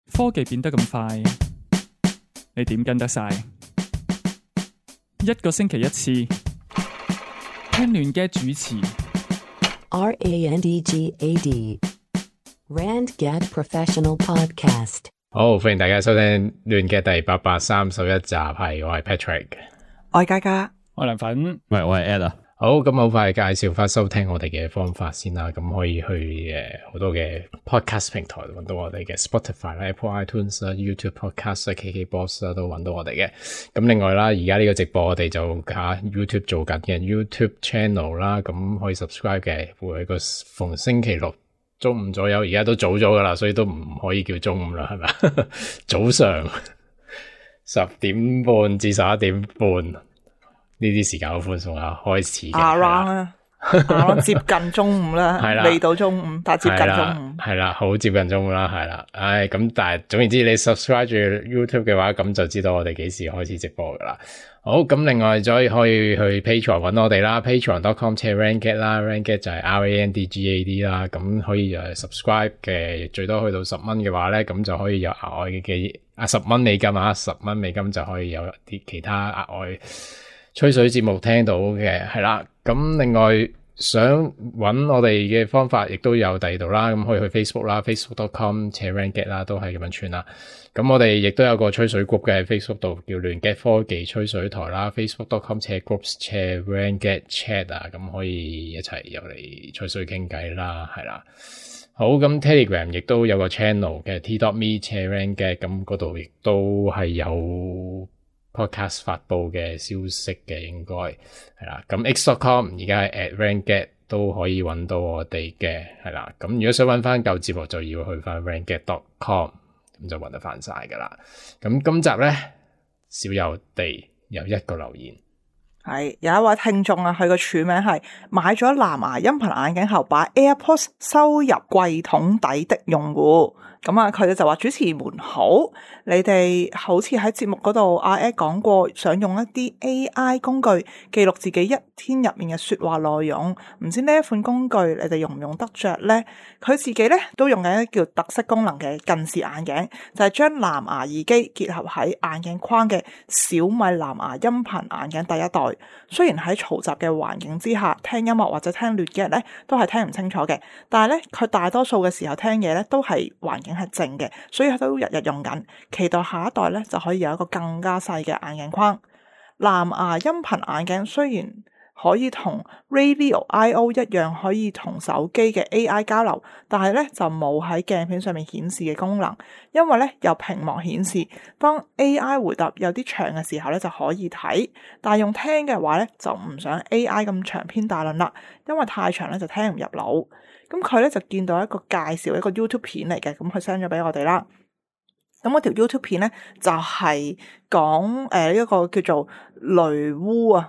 科技變得咁快，你點跟得晒？一個星期一次，聽亂嘅主持。 RANDGAD Randgad Professional Podcast。 好，歡迎大家收聽亂嘅第831集，係我係 Patrick， 我係嘉嘉， 我係涼粉， 喂，我係 Ed 啊。 好，咁好快介紹翻收聽我哋嘅方法先啦。咁可以去好多嘅 podcast 平台揾到我哋嘅 Spotify 啦、Apple iTunes 啦、YouTube Podcast 啦、KKBox 啦都揾到我哋嘅。咁另外啦，而家呢個直播我哋就YouTube 做緊嘅 YouTube Channel 啦，咁可以 subscribe 嘅，會喺個逢星期六中午左右，而家都早咗噶啦，所以都唔可以叫中午啦，係咪？早上10點半至11點半。呢啲時間好寬鬆啊，開始嘅。 around 啦，around 接近中午啦， 係啦， 未到中午，但係接近中午。 係啦，好接近中午啦，係啦。唉，咁但係總言之，你 subscribe 住 YouTube 嘅話，咁就知道我哋幾時開始直播噶啦。好，咁另外再可以去 Patreon 揾我哋啦 ，patreon.com/rangad 啦 ，rangad 就係 RANDGAD 啦。咁可以subscribe 嘅，最多去到10蚊嘅話咧，咁就可以有額外嘅10蚊美金啊，10蚊美金就可以有啲其他額外吹水節目聽到嘅，係啦。咁另外想揾我哋嘅方法亦都有第二度啦，咁可以去 Facebook 啦 ，facebook.com/rangad 啦，都係咁樣串啦。咁我哋亦都有個吹水 group 嘅 Facebook 度，叫亂 get 科技吹水台啦 ，facebook.com/groups/rangad chat 啊，咁可以一齊入嚟吹水傾偈啦，係啦。好，咁 Telegram 亦都有個 channel 嘅 t.me/rangad， 咁嗰度亦都係有podcast 發佈嘅消息嘅，應該係啦。咁 x.com 而家係 @rangad 都可以揾到我哋嘅，係啦。咁如果想揾翻舊節目，就要去翻 rangad.com， 咁就揾得翻晒噶啦。咁今集咧，少有地有一個留言， 係有一位聽眾啊，佢個署名係買咗藍牙音頻眼鏡後把 AirPods 收入櫃桶底的用戶。咁啊，佢哋就話主持們好，你哋好似喺節目嗰度阿 Ed 講過，想用一啲 AI 工具記錄自己一天入面嘅說話內容，唔知呢一款工具你哋用唔用得着呢？佢自己咧都用緊一個叫特色功能嘅近視眼鏡，就係將藍牙耳機結合喺眼鏡框嘅小米藍牙音頻眼鏡第一代。雖然喺嘈雜嘅環境之下聽音樂或者聽亂嘅人咧都係聽唔清楚嘅，但係咧佢大多數嘅時候聽嘢咧都係環境係靜嘅，所以佢都日日用緊。期待下一代咧就可以有一個更加細嘅眼鏡框。藍牙音頻眼鏡雖然可以同 Radio I/O 一樣可以同手機嘅 AI 交流，但係咧就冇喺鏡片上面顯示嘅功能，因為咧有屏幕顯示，當 AI 回答有啲長嘅時候咧就可以睇，但係用聽嘅話咧就唔想 AI 咁長篇大論啦，因為太長咧就聽唔入腦。咁佢咧就見到一個介紹一個 YouTube 片嚟嘅，咁佢 send 咗俾我哋啦。咁嗰條 YouTube 片咧就係講一個叫做雷烏啊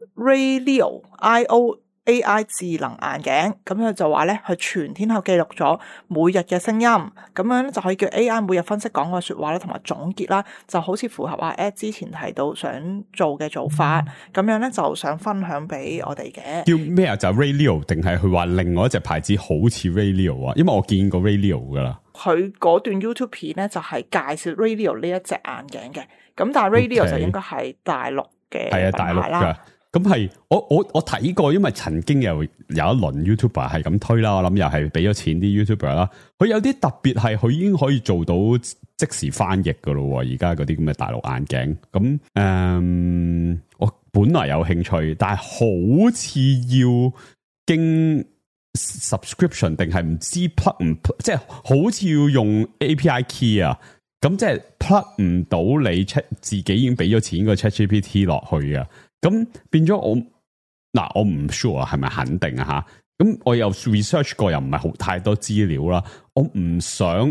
Radio I/O AI 智能眼鏡，咁佢就話咧佢全天候記錄咗每日嘅聲音，咁樣咧就可以叫 AI 每日分析講嘅說話啦，同埋總結啦，就好似符合阿 Ed 之前提到想做嘅做法，咁樣咧就想分享俾我哋嘅。 叫咩啊？就 Radio 定係佢話另外一隻牌子好似 Radio 啊？因為我見過 Radio 噶啦。 佢嗰段 YouTube 片咧就係介紹 Radio 呢一隻眼鏡嘅，咁但係 Radio 就應該係大陸嘅品牌啦。 咁係我睇過，因為曾經有一輪 YouTuber 係咁推啦，我諗又係俾咗錢啲 YouTuber 啦。佢有啲特別係佢已經可以做到即時翻譯噶咯。而家嗰啲咁嘅大陸眼鏡，咁我本來有興趣，但係好似要經 subscription 定係唔知 plug 唔即係好似要用 API key 啊。咁即係 plug 唔到你自己已經俾咗錢個 ChatGPT 落去啊。咁變咗我唔 sure 係咪肯定啊吓？咁我又 research 過，又唔係好太多資料啦。我唔想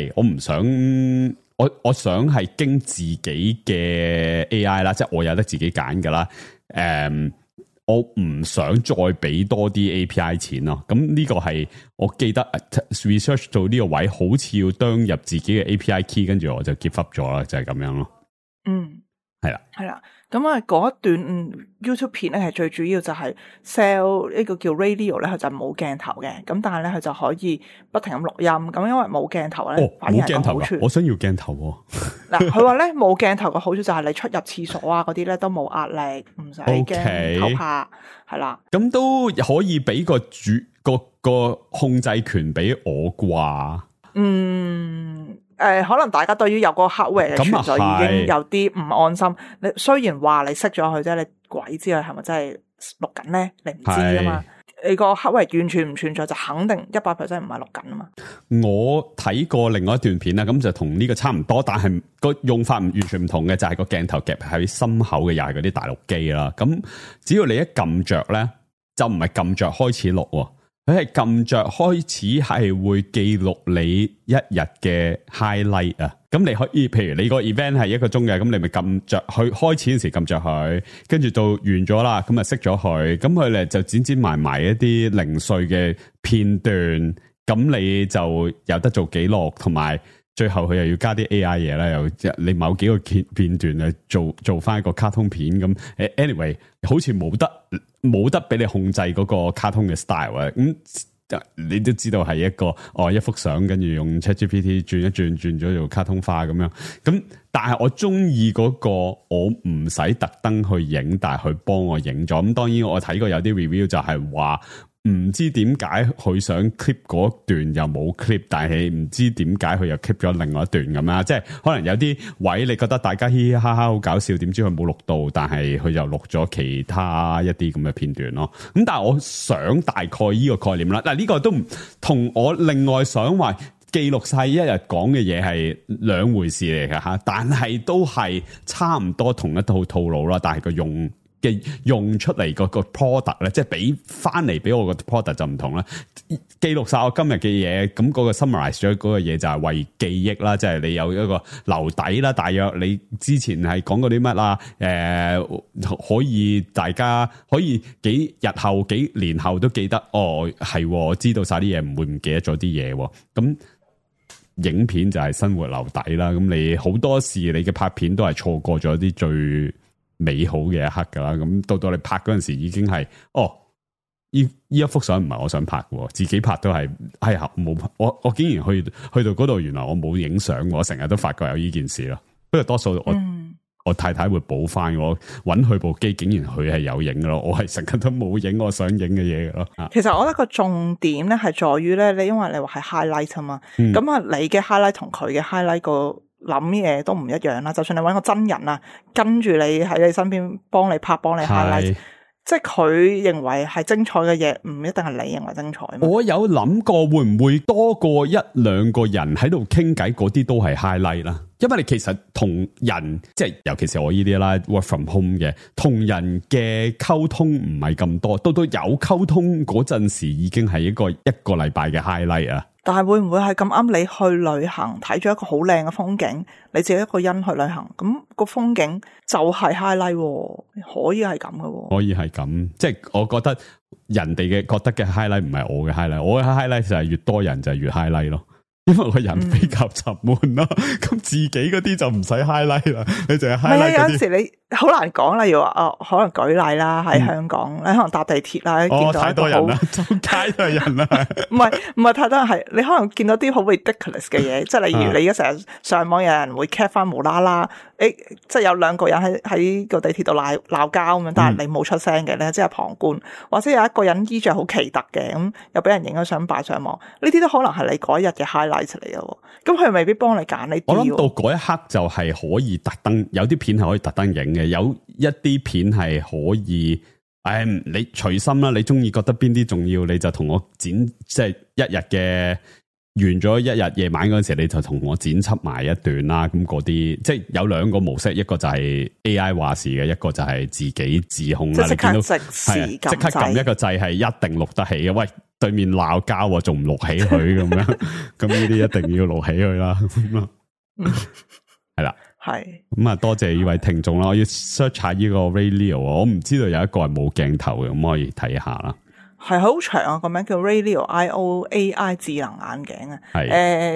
我想係經自己嘅 AI 啦，即係我有得自己揀噶啦。我唔想再俾多啲 API 錢咯。咁呢個係我記得 research 到呢個位，好似要登入自己嘅 API key，跟住我就 give up 咗啦，就係咁樣咯。 係啦。咁啊，嗰一段YouTube 片咧，係最主要就係 sell 呢個叫 Radio 咧，佢就冇鏡頭嘅，咁但係咧佢就可以不停咁錄音，咁因為冇鏡頭咧，反而係個好處。 我想要鏡頭喎。 嗱，佢話咧冇鏡頭嘅好處就係你出入廁所啊嗰啲咧都冇壓力，唔使驚偷拍，係啦。 咁都可以俾個個控制權俾我啩？ 可能大家對於有個 hardware 嘅存在已經有啲唔安心。你雖然話你熄咗佢啫，你鬼知佢係咪真係錄緊咧？你唔知噶嘛？你個 hardware 完全唔存在，就肯定100%唔係錄緊啊嘛。 我睇過另外一段片啦，咁就同呢個差唔多，但係個用法完全唔同嘅，就係個鏡頭夾喺心口嘅，又係嗰啲大陸機啦。咁只要你一撳着咧，就唔係撳着開始錄喎。佢係撳着開始係會記錄你一日嘅 highlight 啊，咁你可以，譬如你個 event 係1個鐘嘅，咁你咪撳着佢開始嗰時撳着佢，跟住到完咗啦，咁啊熄咗佢，咁佢咧就剪埋一啲零碎嘅片段，咁你就有得做記錄，同埋最後佢又要加啲 AI 嘢啦，又你某幾個片段啊做翻一個卡通片咁，anyway 好似冇得俾你控制嗰個卡通嘅 style 啊，咁你都知道係一幅相，跟住用 ChatGPT 轉一轉咗做卡通化咁樣，咁但係我中意嗰個我唔使特登去影，但係佢幫我影咗，咁當然我睇過有啲 review 就係話。唔知點解佢想 clip 嗰段又冇 clip， 但係唔知點解佢又 clip 咗另外一段咁樣，即係可能有啲位你覺得大家嘻嘻哈哈好搞笑，點知佢冇錄到，但係佢又錄咗其他一啲咁嘅片段咯。咁但係我想大概呢個概念啦，嗱呢個都唔同我另外想話記錄晒一日講嘅嘢係兩回事嚟㗎吓，但係都係差唔多同一套套路啦，但係用出嚟個 product 咧，即係俾翻嚟俾我個 product 就唔同啦。記錄晒我今日嘅嘢，咁嗰個 summarize 咗嗰個嘢就係為記憶啦，即係你有一個留底啦。大約你之前係講過啲乜啦？可以大家可以幾日後幾年後都記得哦，係我知道晒啲嘢，唔會唔記得咗啲嘢。咁影片就係生活留底啦。咁你好多時你嘅拍片都係錯過咗啲最美好嘅一刻噶啦，咁到你拍嗰陣時已經係呢一幅相唔係我想拍嘅，自己拍都係冇我竟然去到嗰度，原來我冇影相，我成日都發覺有呢件事咯。不過多數我太太會補翻，我揾佢部機，竟然佢係有影嘅咯，我係成日都冇影我想影嘅嘢嘅咯。 其實我覺得個重點咧係在於咧，你因為你話係 highlight 啊嘛，咁啊你嘅 highlight 同佢嘅 highlight 個諗嘢都唔一樣啦，就算你揾個真人啊，跟住你喺你身邊幫你拍幫你 highlight， 即係佢認為係精彩嘅嘢，唔一定係你認為精彩。 我有諗過會唔會多過一兩個人喺度傾偈，嗰啲都係 highlight 啦。因為你其實同人，即係尤其是我呢啲啦 work from home 嘅，同人嘅溝通唔係咁多，到有溝通嗰陣時已經係一個禮拜嘅 highlight 啊。 但係會唔會係咁啱你去旅行睇咗一個好靚嘅風景，你自己一個人去旅行，咁個風景就係 highlight， 可以係咁嘅。可以係咁， 即係我覺得人哋嘅覺得嘅 highlight 唔係我嘅 highlight， 我嘅 highlight 就係越多人就係越 highlight 咯。因為個人比較沉悶啦，咁自己嗰啲就唔使 highlight 啦，你淨係 highlight 嗰啲。有陣時你好難講，例如話可能舉例啦，喺香港，你可能搭地鐵啦，見到太多人啦，周街都係人啦。唔係太多人，係你可能見到啲好 ridiculous 嘅嘢，即係例如你而家成日上網有人會 cap 翻無啦啦，即係有兩個人喺個地鐵度鬧交咁樣，但係你冇出聲嘅，你即係旁觀，或者有一個人衣着好奇特嘅，咁又俾人影咗相擺上網，呢啲都可能係你嗰日嘅 highlight 嚟嘅，咁佢未必幫你揀呢啲。我諗到嗰一刻就係可以特登，有啲片係可以特登影嘅，有一啲片係可以，你隨心啦，你中意覺得邊啲重要，你就同我剪，即係一日嘅完咗一日夜晚嗰陣時，你就同我剪輯埋一段啦。咁嗰啲即係有兩個模式，一個就係 AI 話事嘅，一個就係自己自控啦。即刻即時即刻撳一個掣係一定錄得起嘅。喂，對面鬧交仲唔錄起佢咁樣，咁呢啲一定要錄起佢啦。係啦，係咁啊！多謝呢位聽眾啦，我要 search 下呢個 Ray Leo， 我唔知道有一個係冇鏡頭嘅，咁可以睇下啦。係好長啊，個名叫 Ray Leo IOAI 智能眼鏡啊。係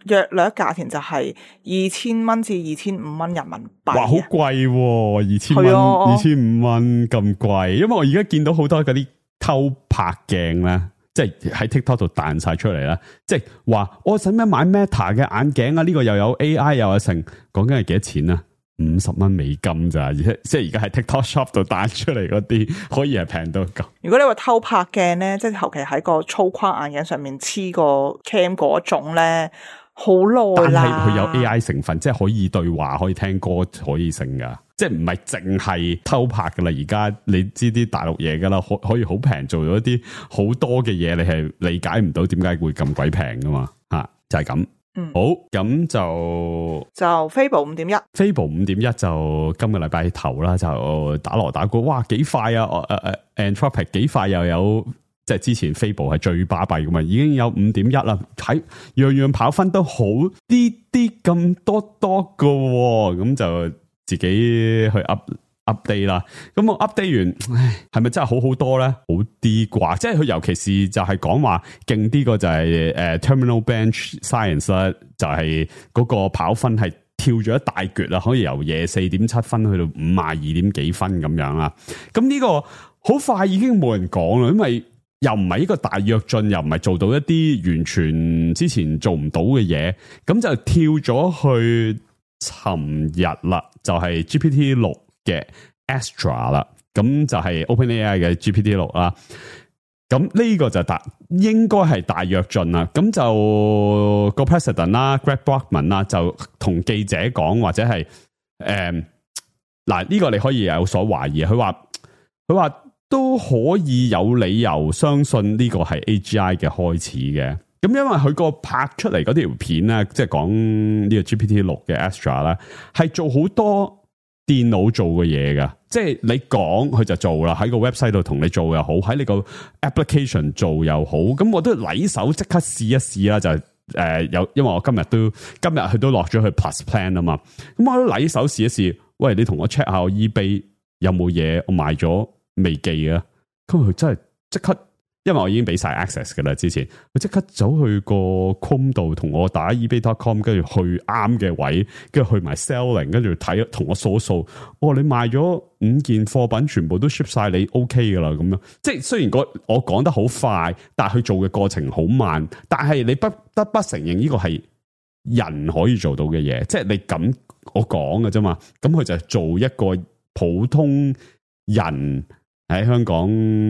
約略價錢就係2000蚊至2500蚊人民幣。 哇，好貴喎！2000蚊、 係啊 2500蚊咁貴，因為我而家見到好多嗰啲偷拍鏡咧，即係喺 TikTok 度彈晒出嚟啦，即係話我使咩買 Meta 嘅眼鏡啊？呢個又有 AI 又有成，講緊係幾多錢啊？50蚊美金咋，而且即係而家喺 TikTok Shop 度彈出嚟嗰啲，可以係平到咁。 如果你話偷拍鏡咧，即係求其喺個粗框眼鏡上面黐個 cam 嗰種咧，好耐但啦。 係佢有 AI 成分，即係可以對話、可以聽歌、可以成噶，即係唔係淨係偷拍噶啦。而家你知啲大陸嘢噶啦，可以好平做到一啲好多嘅嘢，你係理解唔到點解會咁鬼平噶嘛？就係咁。好，咁就 Fable 5.1 Fable 5.1就今個禮拜頭啦，就打鑼打鼓，哇幾快啊！Anthropic 幾快又有，即係之前 Fable 係最巴閉噶嘛，已經有 5.1 啦，睇樣樣跑分都好啲咁多噶，咁就自己去 update 啦。咁我 update 完，係咪真係好多咧？好啲啩，即係佢尤其是就係講話勁啲個就係Terminal Bench Science 啦，就係嗰個跑分係跳咗一大橛啦，可以由24.7分去到52點幾分咁樣啦。咁呢個好快已經冇人講啦，因為又唔係一個大躍進，又唔係做到一啲完全之前做唔到嘅嘢，咁就跳咗去尋日啦，就係 GPT-6 嘅 Astra 啦，咁就係 OpenAI 嘅 GPT-6 啦。咁呢個就應該係大躍進啦。咁就個 President 啦 ，Greg Brockman 啦，就同記者講，或者係嗱呢個你可以有所懷疑。佢話都可以有理由相信呢個係 AGI 嘅開始嘅。咁因為佢個拍出嚟嗰條片咧，即係講呢個 GPT-6 嘅 Astra 咧，係做好多電腦做嘅嘢噶，即係你講佢就做啦，喺個 website 度同你做又好，喺你個 application 做又好，咁我都禮手即刻試一試啦，就有，因為我今日佢都落咗去 Plus Plan 啊嘛，咁我都禮手試一試，喂，你同我 check 下我 eBay 有冇嘢我賣咗未寄啊，咁佢真係即刻。因為我已經俾晒 access 㗎啦，之前佢即刻走去個 Chrome 度同我打 eBay.com， 跟住去啱嘅位，跟住去埋 selling， 跟住睇同我數數，你賣咗5件貨品，全部都 ship 晒你 OK 㗎啦，咁樣。即係雖然我講得好快，但係佢做嘅過程好慢，但係你不得不承認呢個係人可以做到嘅嘢，即係你咁我講嘅啫嘛。咁佢就係做一個普通人喺香港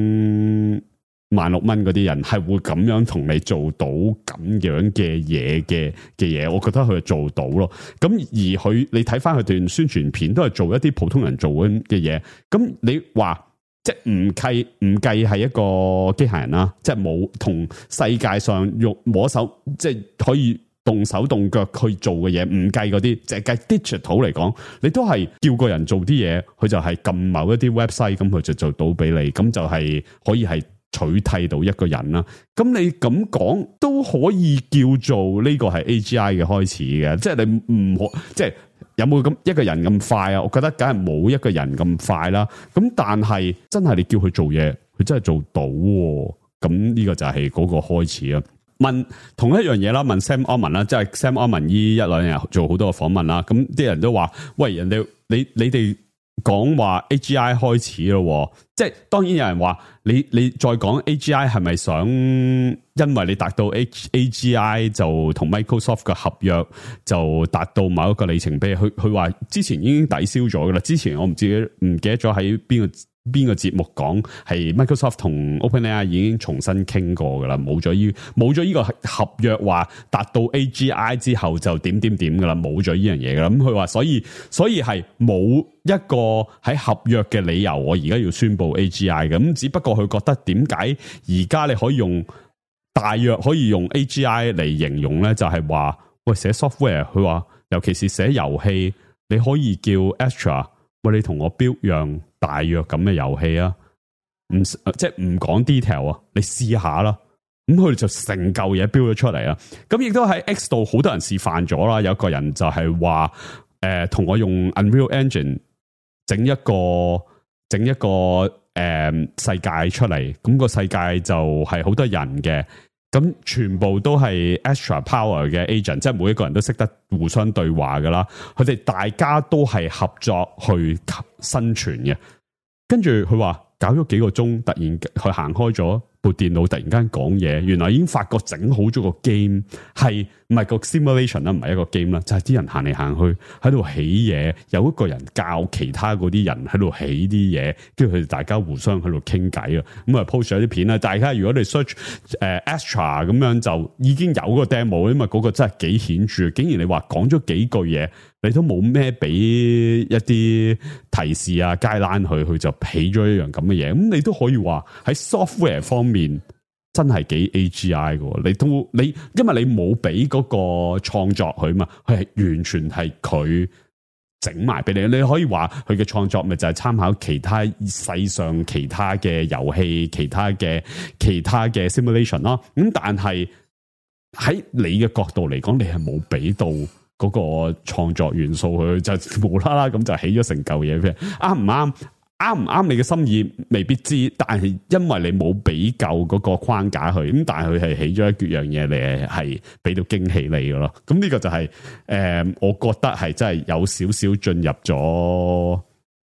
16,000嗰啲人係會咁樣同你做到咁樣嘅嘢嘅嘢，我覺得佢做到咯。咁而你睇翻佢段宣傳片，都係做一啲普通人做嘅嘢。咁你話即係唔計係一個機械人啦，即係冇同世界上用摸手，即係可以動手動腳去做嘅嘢，唔計嗰啲，淨係計 digital 嚟講，你都係叫個人做啲嘢，佢就係撳某一啲 website，咁佢就做到俾你，咁就係可以係取替到一個人啦，咁你咁講都可以叫做呢個係 AGI 嘅開始嘅，即係你唔可，即係有冇咁一個人咁快啊？我覺得梗係冇一個人咁快啦。咁但係真係你叫佢做嘢，佢真係做到喎。咁呢個就係嗰個開始啊。問同一樣嘢啦，問 Sam Altman 啦，即係 Sam Altman 呢1-2日做好多個訪問啦。咁啲人都話：喂，人哋你哋講話 AGI 開始咯，即係當然有人話你再講 AGI 係咪想因為你達到 AGI 就同 Microsoft 嘅合約就達到某一個里程碑？佢話之前已經抵消咗噶啦，之前我唔記得咗喺邊個節目講係 Microsoft 同 OpenAI 已經重新傾過噶啦，冇咗呢個合約話達到 AGI 之後就點噶啦，冇咗呢樣嘢噶啦。咁佢話所以係冇一個喺合約嘅理由，我而家要宣布 AGI 嘅。咁只不過佢覺得點解而家你可以大約可以用 AGI 嚟形容咧，就係話喂寫 software， 佢話尤其是寫遊戲，你可以叫 Astra， 喂你同我 build 樣大約咁嘅遊戲啊，即係唔講 detail 啊，你試下啦。咁佢哋就成嚿嘢 build 咗出嚟啦。咁亦都喺 X 度好多人示範咗啦。有個人就係話同我用 Unreal Engine 整一個世界出嚟。咁個世界就係好多人嘅。 咁全部都係 extra power 嘅 agent， 即係每一個人都識得互相對話噶啦。佢哋大家都係合作去生存嘅。跟住佢話搞咗幾個鐘，突然佢行開咗部電腦，突然間講嘢，原來已經發覺整好咗個 game， 係唔係個 simulation 啦，唔係一個 game 啦，就係啲人行嚟行去喺度起嘢，有一個人教其他嗰啲人喺度起啲嘢，跟住佢哋大家互相喺度傾偈啊。咁啊 post 咗啲片啦，大家如果你 search Astra 咁樣就已經有個 demo，因為嗰個真係幾顯著，竟然你話講咗幾句嘢，你都冇咩俾一啲提示啊 guideline 佢就起咗一樣咁嘅嘢，咁你都可以話喺 software 方面真係幾 AGI 嘅。你因為你冇俾嗰個創作佢嘛，佢係完全係佢整埋俾你。你可以話佢嘅創作咪就係參考其他世上其他嘅遊戲、其他嘅 simulation 咯。咁但係喺你嘅角度嚟講，你係冇俾到嗰個創作元素佢，就無啦啦咁就起咗成嚿嘢。啱唔啱？啱唔啱你嘅心意未必知，但係因為你冇俾夠嗰個框架佢，咁但係佢係起咗一樣嘢，你係俾到驚喜你嘅咯。咁呢個就係我覺得係真係有少少進入咗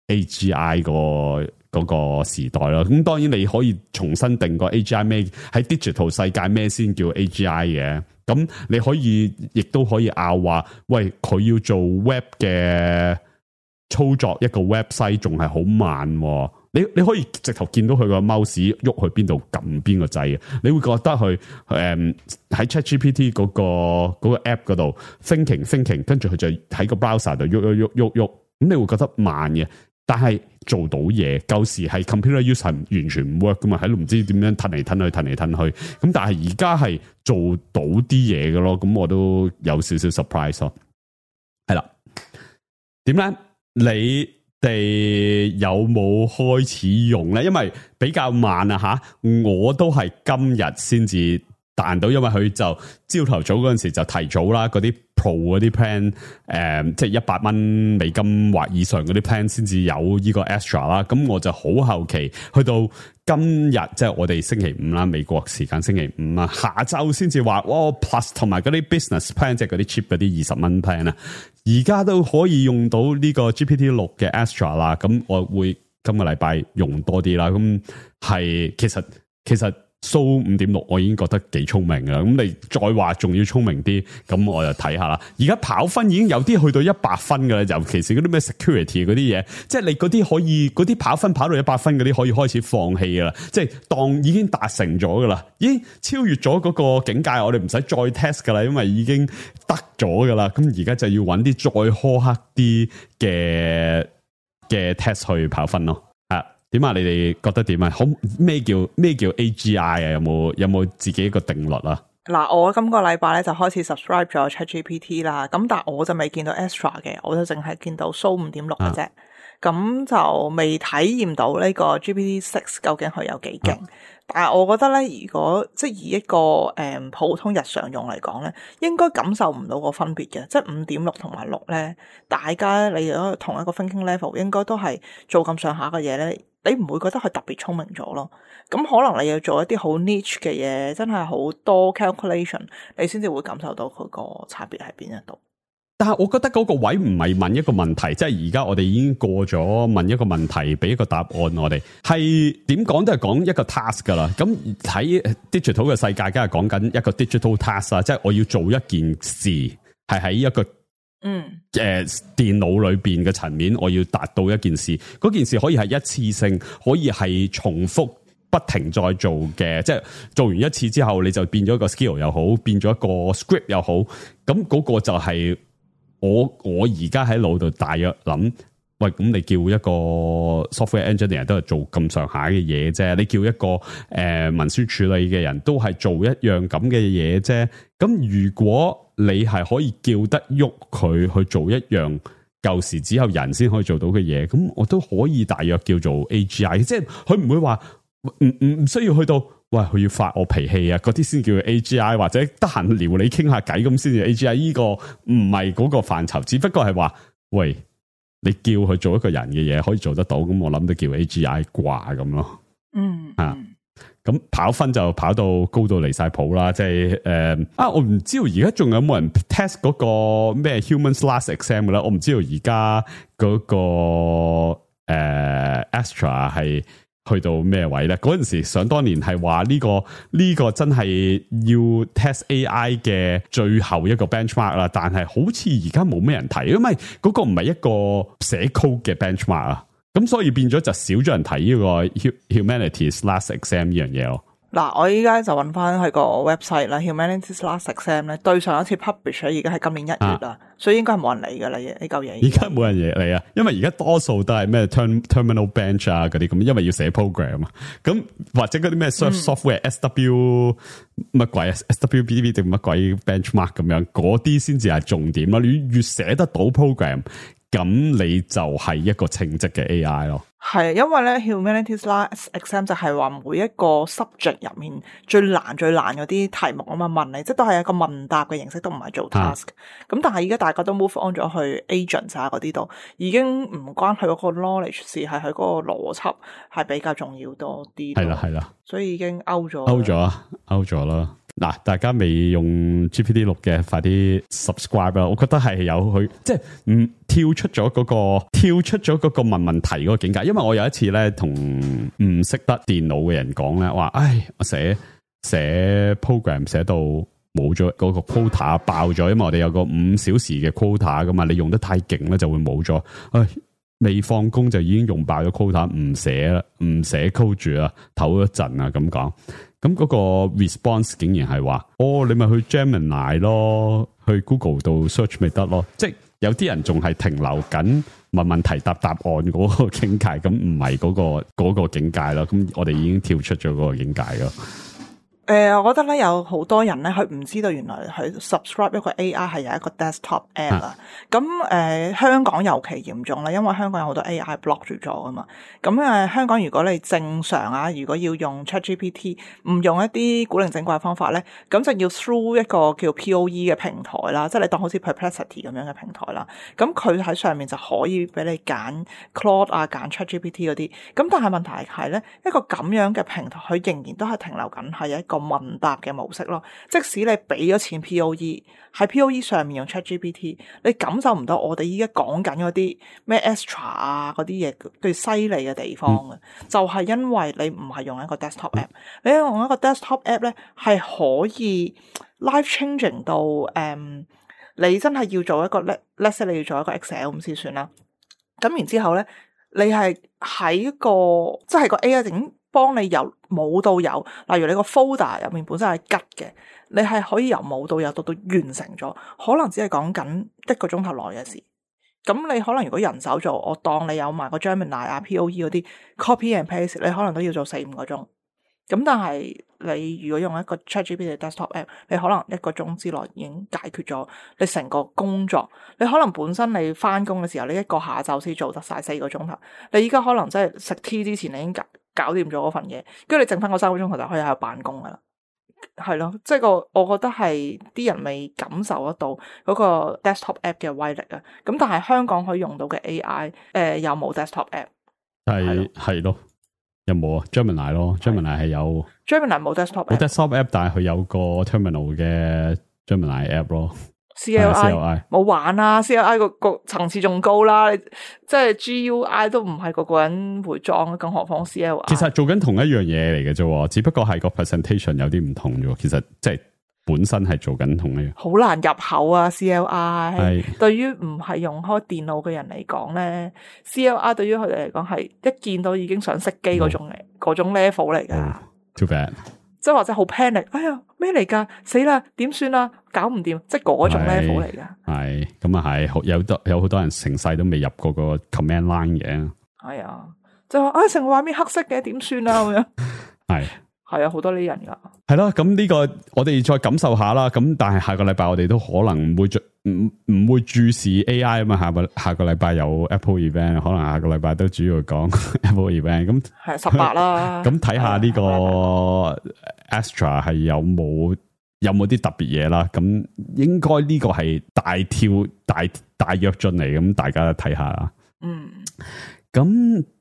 AGI 嗰個時代咯。咁當然你可以重新定個 AGI 咩，喺 digital 世界咩先叫 AGI 嘅。咁你可以亦都可以拗話，喂，佢要做 web 嘅操作一個 website 仲係好慢，你可以直頭見到佢個 mouse 喐去邊度撳邊個掣嘅，你會覺得佢喺 ChatGPT 嗰個 app 嗰度 thinking， 跟住佢就喺個 browser 度喐，咁你會覺得慢嘅，但係做到嘢。舊時係 computer use 係完全唔 work 噶嘛，喺度唔知點樣褪嚟褪去，咁但係而家係做到啲嘢嘅咯，咁我都有少少 surprise 咯。係啦，點咧？你哋有冇開始用咧？因為比較慢啊吓，我都係今日先至彈到，因為佢就朝頭早嗰陣時就提早啦，嗰啲 Pro 嗰啲 plan，即係100蚊美金或以上嗰啲 plan 先至有呢個 extra 啦。咁我就好後期去到今日，即係我哋星期五啦，美國時間星期五啊，下晝先至話，哇 Plus 同埋嗰啲 business plan， 即係嗰啲 cheap 嗰啲20蚊 plan 啊，而家都可以用到呢個 GPT-6 嘅 extra 啦。咁我會今個禮拜用多啲啦。咁係其實Soul 5.6 我已經覺得幾聰明㗎，咁你再話仲要聰明啲，咁我就睇下啦。而家跑分已經有啲去到100分㗎啦，尤其是嗰啲咩 security 嗰啲嘢，即係你嗰啲可以嗰啲跑分跑到100分嗰啲可以開始放棄㗎啦，即係當已經達成咗㗎啦，已經超越咗嗰個境界，我哋唔使再 test 㗎啦，因為已經得咗㗎啦。咁而家就要揾啲再苛刻啲嘅 test 去跑分咯。點啊？你哋覺得點啊？好，咩叫 AGI 啊？有冇自己一個定律啊？ 嗱，我今個禮拜咧就開始 subscribe 咗 ChatGPT 啦，咁但係我就未見到 Astra 嘅，我就淨係見到 Soul 5.6嘅啫，咁就未體驗到呢個 GPT-6 究竟佢有幾勁。但係我覺得咧，如果即係以一個普通日常用嚟講咧，應該感受唔到個分別嘅，即係 5.6 同埋6咧，大家你同一個 thinking level 應該都係做咁上下嘅嘢咧，你唔會覺得佢特別聰明咗咯。咁可能你要做一啲好 niche 嘅嘢，真係好多 calculation， 你先至會感受到佢個差別喺邊一度。 但係我覺得嗰個位唔係問一個問題，即係而家我哋已經過咗問一個問題，俾一個答案我哋係點講都係講一個 task 噶啦。咁喺 digital 嘅世界，梗係講緊一個 digital task 啊，即係我要做一件事，係喺一個電腦裏邊嘅層面，我要達到一件事。嗰件事可以係一次性，可以係重複不停再做嘅，即係做完一次之後，你就變咗一個 skill 又好，變咗一個 script 又好。咁嗰個就係我而家喺腦度大約諗，喂，咁你叫一個 software engineer 都係做咁上下嘅嘢啫，你叫一個文書處理嘅人都係做一樣咁嘅嘢啫。咁如果你係可以叫得喐佢去做一樣舊時只有人先可以做到嘅嘢，咁我都可以大約叫做 AGI， 即係佢唔會話唔需要去到，喂，佢要發我脾氣啊，嗰啲先叫 AGI， 或者得閒撩你傾下偈咁先至 AGI。呢個唔係嗰個範疇，只不過係話，喂，你叫佢做一個人嘅嘢可以做得到，咁我諗都叫 AGI 啩咁咯。 咁跑分就跑到高到離晒譜啦，即係我唔知道而家仲有冇人 test 嗰個咩 Humans Last Exam 嘅啦，我唔知道而家嗰個Astra 係去到咩位咧？嗰陣時想當年係話呢個真係要 test AI 嘅最後一個 benchmark 啦，但係好似而家冇咩人睇，因為嗰個唔係一個寫 code 嘅 benchmark 啊，咁所以變咗就少咗人睇呢個 Humanities Last Exam 呢樣嘢咯。 嗱，我依家就揾翻佢個 website 啦 ，Humanities Last Exam 咧，對上一次 publish 已經係今年1月啦，所以應該係冇人理㗎啦，呢嚿嘢。而家冇人理啊，因為而家多數都係咩 terminal bench 啊嗰啲咁，因為要寫 program 啊，咁或者嗰啲咩 search software SW 乜鬼啊 SWBDB 定乜鬼 benchmark 咁樣，嗰啲先至係重點咯。你越寫得到 program，咁你就係一個稱職嘅 AI 咯。 係，因為咧 Humanities Last Exam 就係話每一個 subject 入面最難嗰啲題目啊嘛，問你即係都係一個問答嘅形式，都唔係做 task。咁但係而家大家都 move on 咗去 agents 啊嗰啲度，已經唔關佢嗰個 knowledge 事，係佢嗰個邏輯係比較重要多啲。係啦， 所以已經 out 咗啦。嗱，大家未用 GPT-6 嘅，快啲 subscribe 啦！我覺得係有佢，即係跳出咗嗰個問題嗰個境界。因為我有一次咧，同唔識得電腦嘅人講咧，話，我寫 program 寫到冇咗嗰個 quota 爆咗，因為我哋有個5小時嘅 quota 噶嘛，你用得太勁咧就會冇咗。未放工就已經用爆咗 quota， 唔寫 code 住啦，唞一陣啊咁講。咁嗰個 response 竟然係話，你咪去 Gemini 咯，去 Google 度 search 咪得咯。即係有啲人仲係停留緊問題答案嗰個境界，咁唔係嗰個境界咯。咁我哋已經跳出咗嗰個境界咯。 我覺得咧有好多人咧，佢唔知道原來佢 subscribe 一個 AI 係有一個 desktop app 啊。咁香港尤其嚴重啦，因為香港有好多 AI block 住咗噶嘛。咁香港如果你正常啊，如果要用 ChatGPT， 唔用一啲古靈精怪方法咧，咁就要 through 一個叫 POE 嘅平台啦，即係你當好似 Perplexity 咁樣嘅平台啦。咁佢喺上面就可以俾你揀 Claude 啊，揀 ChatGPT 嗰啲。咁但係問題係咧，一個咁樣嘅平台，佢仍然都係停留緊係一個問答嘅模式咯，即使你俾咗錢 POE 喺 POE 上面用 ChatGPT， 你感受唔到我哋依家講緊嗰啲咩 Astra 啊嗰啲嘢最犀利嘅地方嘅，就係因為你唔係用一個 desktop app， 你用一個 desktop app 咧係可以 life changing 到你真係要做一個 let's say 你要做一個 Excel 咁先算啦，咁然之後咧你係喺一個即係個 AI 整幫你由冇到有，例如你個 folder 入面本身係吉嘅，你係可以由冇到有到完成咗，可能只係講緊1個鐘頭內嘅事。咁你可能如果人手做，我當你有埋個 Gemini 啊 POE 嗰啲 copy and paste， 你可能都要做4-5個鐘。咁但係你如果用一個 ChatGPT desktop app， 你可能1個鐘之內已經解決咗你成個工作。你可能本身你翻工嘅時候，你1個下晝先做得晒4個鐘頭，你依家可能真係食 tea 之前你已經搞掂咗嗰份嘢，跟住你剩翻個3個鐘頭就可以喺度辦公噶啦。係咯，即係我覺得係啲人未感受得到嗰個 desktop app 嘅威力啊。咁但係香港可以用到嘅 AI，有冇 desktop app？ 係咯，有冇啊 ？Gemini 咯 ，Gemini 係有 ，Gemini 冇 desktop app， 冇 desktop app， 但係佢有個 terminal 嘅 Gemini app 咯。 CLI 冇玩啦 ，CLI 個層次仲高啦，即係 GUI 都唔係個個人會裝，更何況 CLI。 其實做緊同一樣嘢嚟嘅啫，只不過係個 presentation 有啲唔同啫。其實即係本身係做緊同一樣。好難入口啊 CLI。對於唔係用開電腦嘅人嚟講咧 ，CLI 對於佢哋嚟講係一見到已經想熄機嗰種level 嚟噶。 Too bad。 即係或者好 panic， 哎呀咩嚟噶？死啦，點算啊？搞唔掂，即係嗰種 level 嚟噶。 係咁啊，係有好多人成世都未入過個 command line 嘅。 係啊，就話成個畫面黑色嘅，點算啊？咁樣係啊，好多呢人噶。 係咯，咁呢個我哋再感受下啦。咁但係下個禮拜我哋都可能唔會注視 AI 啊嘛。下個禮拜有 Apple event， 可能下個禮拜都主要講 Apple event。咁係18啦。咁睇下呢個 Astra 係有冇啲特別嘢啦。咁應該呢個係大躍進嚟，咁大家睇下啦。咁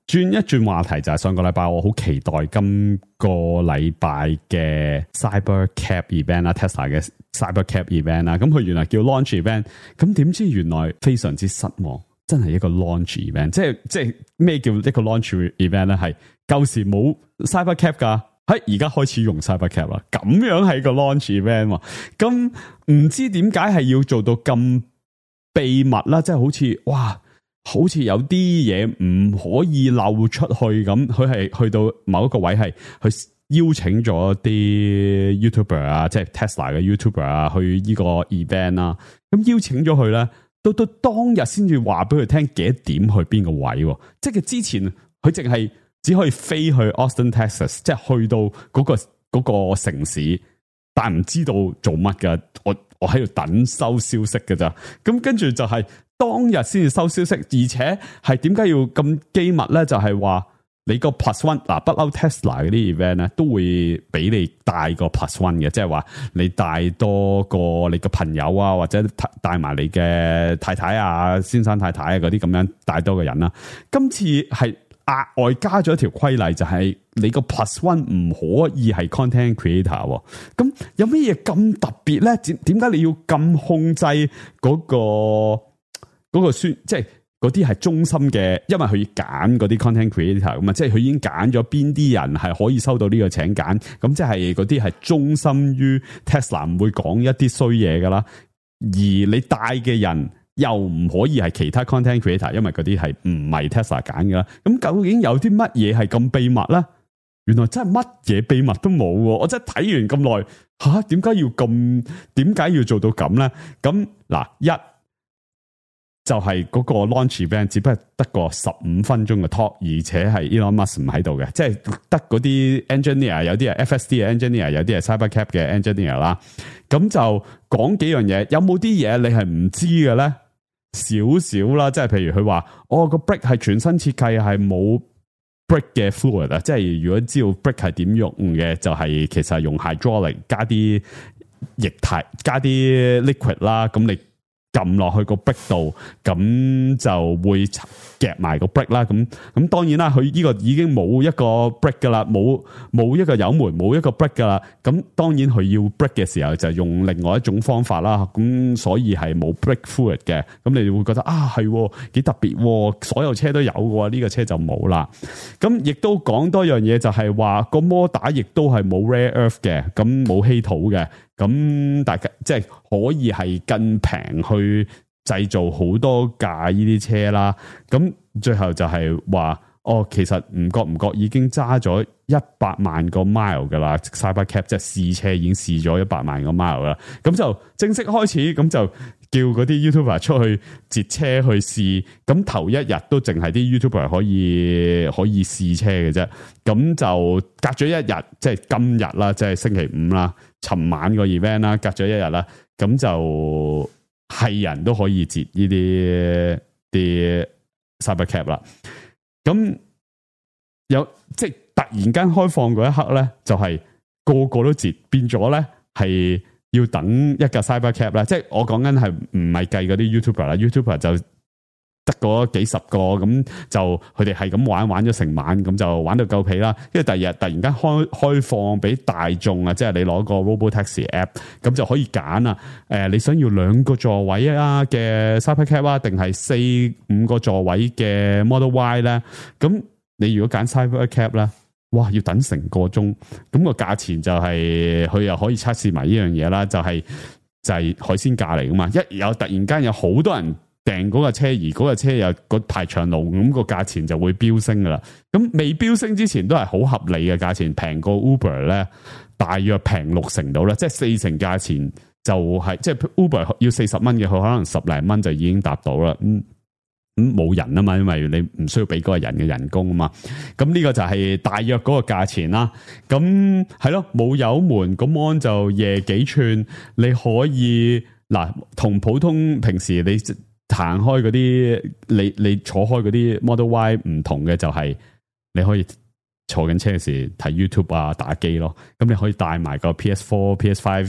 轉一轉話題，就係上個禮拜我好期待今個禮拜嘅 Cybercab event 啦 ，Tesla 嘅 Cybercab event 啦。咁佢原來叫 launch event， 咁點知原來非常之失望，真係一個 launch event。即係咩叫一個 launch event 咧？係舊時冇 Cybercab 噶，喺而家開始用 Cybercab 啦。咁樣係個 launch event。咁唔知點解係要做到咁秘密啦？即係好似哇！好似有啲嘢唔可以漏出去咁，佢係去到某一個位係去邀請咗啲 YouTuber 啊，即係 Tesla 嘅 YouTuber 啊，去呢個 event 啦。咁邀請咗佢咧，到當日先至話俾佢聽幾多點去邊個位，即係之前佢淨係只可以飛去 Austin Texas， 即係去到嗰個城市，但唔知道做乜噶。我喺度等收消息噶咋，咁跟住就係當日先至收消息，而且係點解要咁機密咧？就係話你個 plus one 嗱，不嬲 Tesla 嗰啲 event 咧，都會俾你帶個 plus one 嘅，即係話你帶多個你嘅朋友啊，或者帶埋你嘅太太啊、先生太太啊嗰啲咁樣帶多個人啦。今次係額外加咗一條規例，就係你個 plus one 唔可以係 content creator。咁有咩嘢咁特別咧？點解你要咁控制嗰個宣，即係嗰啲係忠心嘅？因為佢要揀嗰啲 content creator 咁啊，即係佢已經揀咗邊啲人係可以收到呢個請柬。咁即係嗰啲係忠心於 Tesla， 唔會講一啲衰嘢噶啦。而你帶嘅人又唔可以係其他 content creator， 因為嗰啲係唔係 Tesla 揀噶啦。咁究竟有啲乜嘢係咁秘密咧？原來真係乜嘢秘密都冇。我真係睇完咁耐，點解要做到咁咧？咁嗱，一就係嗰個 launch event 只不過得個15分鐘嘅 talk， 而且係 Elon Musk 唔喺度嘅，即係得嗰啲 engineer， 有啲係 FSD 嘅 engineer， 有啲係 Cybercab 嘅 engineer 啦。咁就講幾樣嘢，有冇啲嘢你係唔知嘅咧？少少啦，即係譬如佢話，個 brake 係全新設計，係冇 brake 嘅 fluid 啊，即係如果知道 brake 係點用嘅，就係其實係用 hydraulic 加啲液體加啲 liquid 啦，咁你撳落去個 brake 度，咁就會夾埋個 brake 啦。咁當然啦，佢呢個已經冇一個 brake 噶啦，冇一個油門，冇一個 brake 噶啦。咁當然佢要 brake 嘅時候就用另外一種方法啦。咁所以係冇 brake fluid嘅。咁你會覺得係幾特別，所有車都有嘅，呢個車就冇啦。咁亦都講多樣嘢，就係話個摩打亦都係冇 rare earth 嘅，咁冇稀土嘅。咁大家即係可以係更平去製造好多架呢啲車啦。咁最後就係話，其實唔覺已經揸咗100萬個 mile 噶啦 ，Cybercab 即係試車已經試咗100萬個 mile 啦。咁就正式開始，咁就叫嗰啲 YouTuber 出去截車去試。咁頭一日都淨係啲 YouTuber 可以試車嘅啫。咁就隔咗一日，即係今日啦，即係星期五啦，尋晚個 event 啦，隔咗一日啦，咁就係人都可以截呢啲 Cybercab 啦。咁有即係突然間開放嗰一刻咧，就係個個都截，變咗咧係要等一架 Cybercab 啦。即係我講緊係唔係計嗰啲 YouTuber 啦 ，YouTuber 就得嗰幾十個，咁就佢哋係咁玩咗成晚，咁就玩到夠皮啦。因為第二日突然間開放俾大眾啊，即係你攞個 Robotaxi app， 咁就可以揀啊。你想要2個座位啊嘅 Cybercab 啊，定係4-5個座位嘅 Model Y 咧？咁你如果揀 Cybercab 咧，哇，要等成個鐘，咁個價錢就係佢又可以測試埋呢樣嘢啦，就係海鮮價嚟噶嘛。一有突然間有好多人訂嗰架車，而嗰架車又個排長龍，咁個價錢就會飆升噶啦。咁未飆升之前都係好合理嘅價錢，平過 Uber 咧，大約平60%到啦，即係40%價錢就係、即係 Uber 要40蚊嘅，佢可能10零蚊就已經達到啦。咁冇人啊嘛，因為你唔需要俾嗰個人嘅人工啊嘛。咁呢個就係大約嗰個價錢啦。咁係咯，冇油門，個 mon 就夜幾寸，你可以嗱同普通平時你行開嗰啲，你坐開嗰啲 Model Y 唔同嘅就係你可以坐緊車嘅時睇 YouTube 啊，打機咯。咁你可以帶埋個 PS4、PS5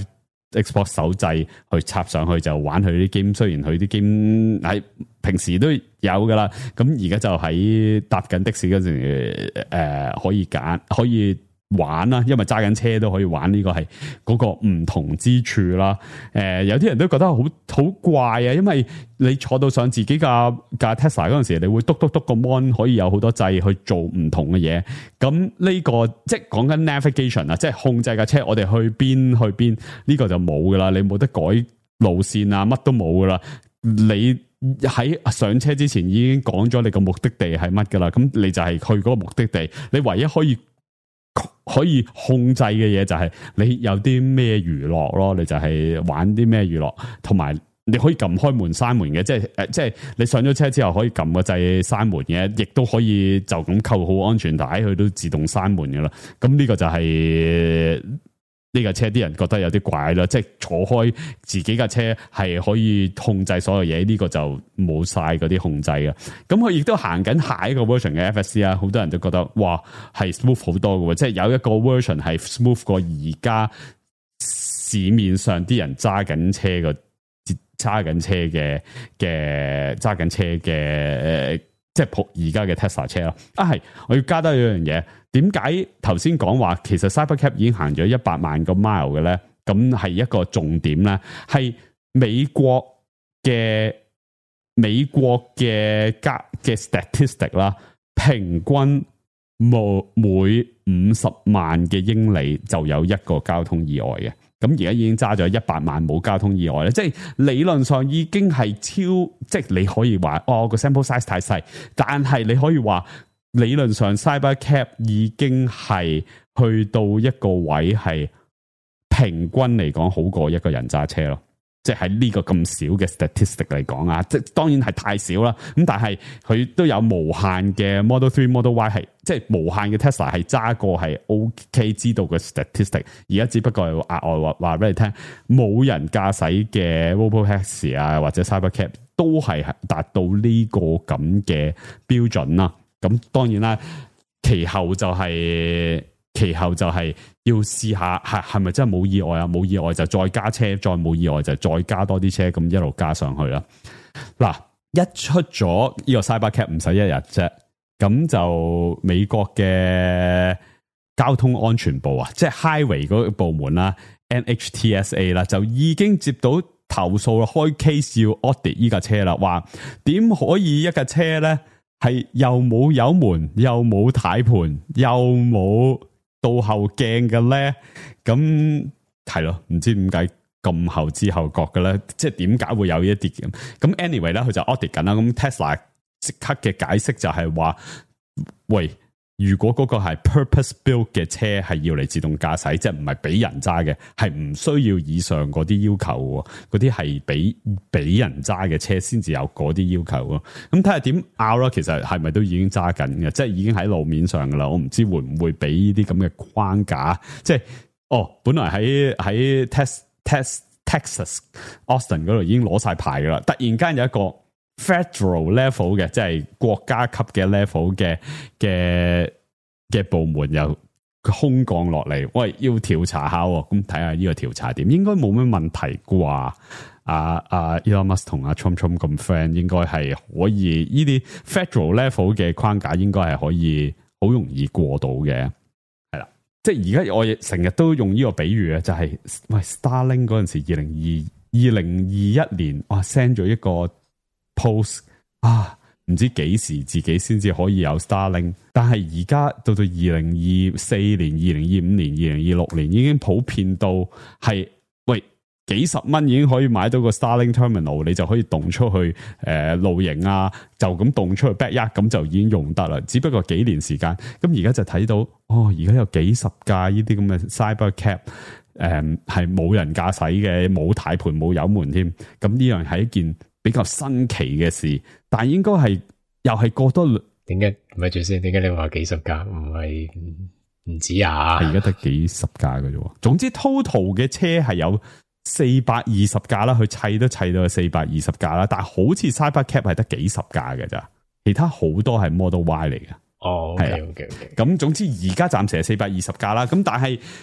Xbox 手掣去插上去就玩佢啲 game，雖然佢啲 game 喺平時都有噶啦，咁而家就喺搭緊的士嗰陣可以揀可以玩啦，因為揸緊車都可以玩，呢個係嗰個唔同之處啦。有啲人都覺得好怪啊，因為你坐到上自己架 Tesla 嗰陣時，你會篤個 mon 可以有好多掣去做唔同嘅嘢。咁呢個即係講緊 navigation 啊，即係控制架車，我哋去邊呢個就冇噶啦，你冇得改路線啊，乜都冇噶啦。你喺上車之前已經講咗你個目的地係乜噶啦，咁你就係去嗰個目的地，你唯一可以控制嘅嘢就係你有啲咩娛樂咯，你就係玩啲咩娛樂，同埋你可以撳開門閂門嘅，即係你上咗車之後可以撳個掣閂門嘅，亦都可以就咁扣好安全帶，佢都自動閂門噶啦。咁呢個就係呢架車啲人覺得有啲怪啦，即係坐開自己架車係可以控制所有嘢，呢個就冇晒嗰啲控制嘅。咁佢亦都行緊下一個 version 嘅 FSD 啊，好多人都覺得哇係 smooth 好多嘅，即係有一個 version 係 smooth 過而家市面上啲人揸緊車嘅即係而家嘅 Tesla 車咯。係我要加多一樣嘢。點解頭先講話其實 Cybercab 已經行咗100萬個 mile 嘅咧？咁係一個重點咧，係美國嘅statistic 啦，平均每50萬嘅英里就有一個交通意外嘅。咁而家已經揸咗100萬冇交通意外咧，即係理論上已經係即係你可以話個 sample size 太細，但係你可以話理論上 Cybercab 已經係去到一個位係平均嚟講好過一個人揸車咯，即係喺呢個咁少嘅 statistic 嚟講啊，即係當然係太少啦。咁但係佢都有無限嘅 Model 3、Model Y 係即係無限嘅 Tesla 係揸過係 OK 知道嘅 statistic。而家只不過係額外話俾你聽，冇人駕駛嘅 Robotaxi 啊或者 Cybercab 都係達到呢個咁嘅標準啦。咁當然啦，其後就係要試下係咪真係冇意外啊？冇意外就再加車，再冇意外就再加多啲車，咁一路加上去啦。嗱，一出咗呢個 Cybercab 唔使一日啫，咁就美國嘅交通安全部啊，即係 Highway 嗰個部門啦 ，NHTSA 啦，就已經接到投訴啦，開 case 要 audit 呢架車啦，話點可以一架車咧？係又冇油門，又冇軚盤，又冇倒後鏡嘅咧，咁係咯，唔知點解咁後知後覺嘅咧？即係點解會有一啲咁 anyway 咧，佢就 audit 緊啦。咁 Tesla 即刻嘅解釋就係話，喂，如果嗰個係 purpose built 嘅車係要嚟自動駕駛，即係唔係俾人揸嘅，係唔需要以上嗰啲要求，嗰啲係俾人揸嘅車先至有嗰啲要求咯。咁睇下點拗啦，其實係咪都已經揸緊嘅，即係已經喺路面上噶啦。我唔知會唔會俾呢啲咁嘅框架，即係本來喺 Texas Austin 嗰度已經攞晒牌噶啦，突然間有一個Federal level 嘅，即係國家級嘅 level 嘅部門又空降落嚟，喂，要調查下，咁睇下呢個調查點，應該冇咩問題啩？Elon Musk 同阿 Trump 咁 friend， 應該係可以呢啲 Federal level 嘅框架，應該係可以好容易過到嘅，係啦。即係而家我成日都用呢個比喻啊，就係喂 Starlink 嗰陣時，2021年，哇 send 咗一個 post 啊，唔知幾時自己先至可以有 Starlink， 但係而家到2024年、2025年、2026年已經普遍到係喂幾十蚊已經可以買到個 Starlink terminal， 你就可以動出去露營啊，就咁動出去 backyard 咁就已經用得啦。只不過幾年時間，咁而家就睇到而家有幾十架呢啲咁嘅 Cybercab， 係冇人駕駛嘅，冇軚盤冇油門添。咁呢樣係一件比較新奇嘅事，但係應該係又係過多。 點解咪住先？點解你話幾十架？唔止啊！ 而家得幾十架嘅啫。總之 total 嘅車係有420架啦，佢砌都砌到420架啦。但係好似 Cybercab 係得幾十架嘅咋，其他好多係 Model Y 嚟嘅。 哦，OK。咁總之而家暫時係420架啦。咁但係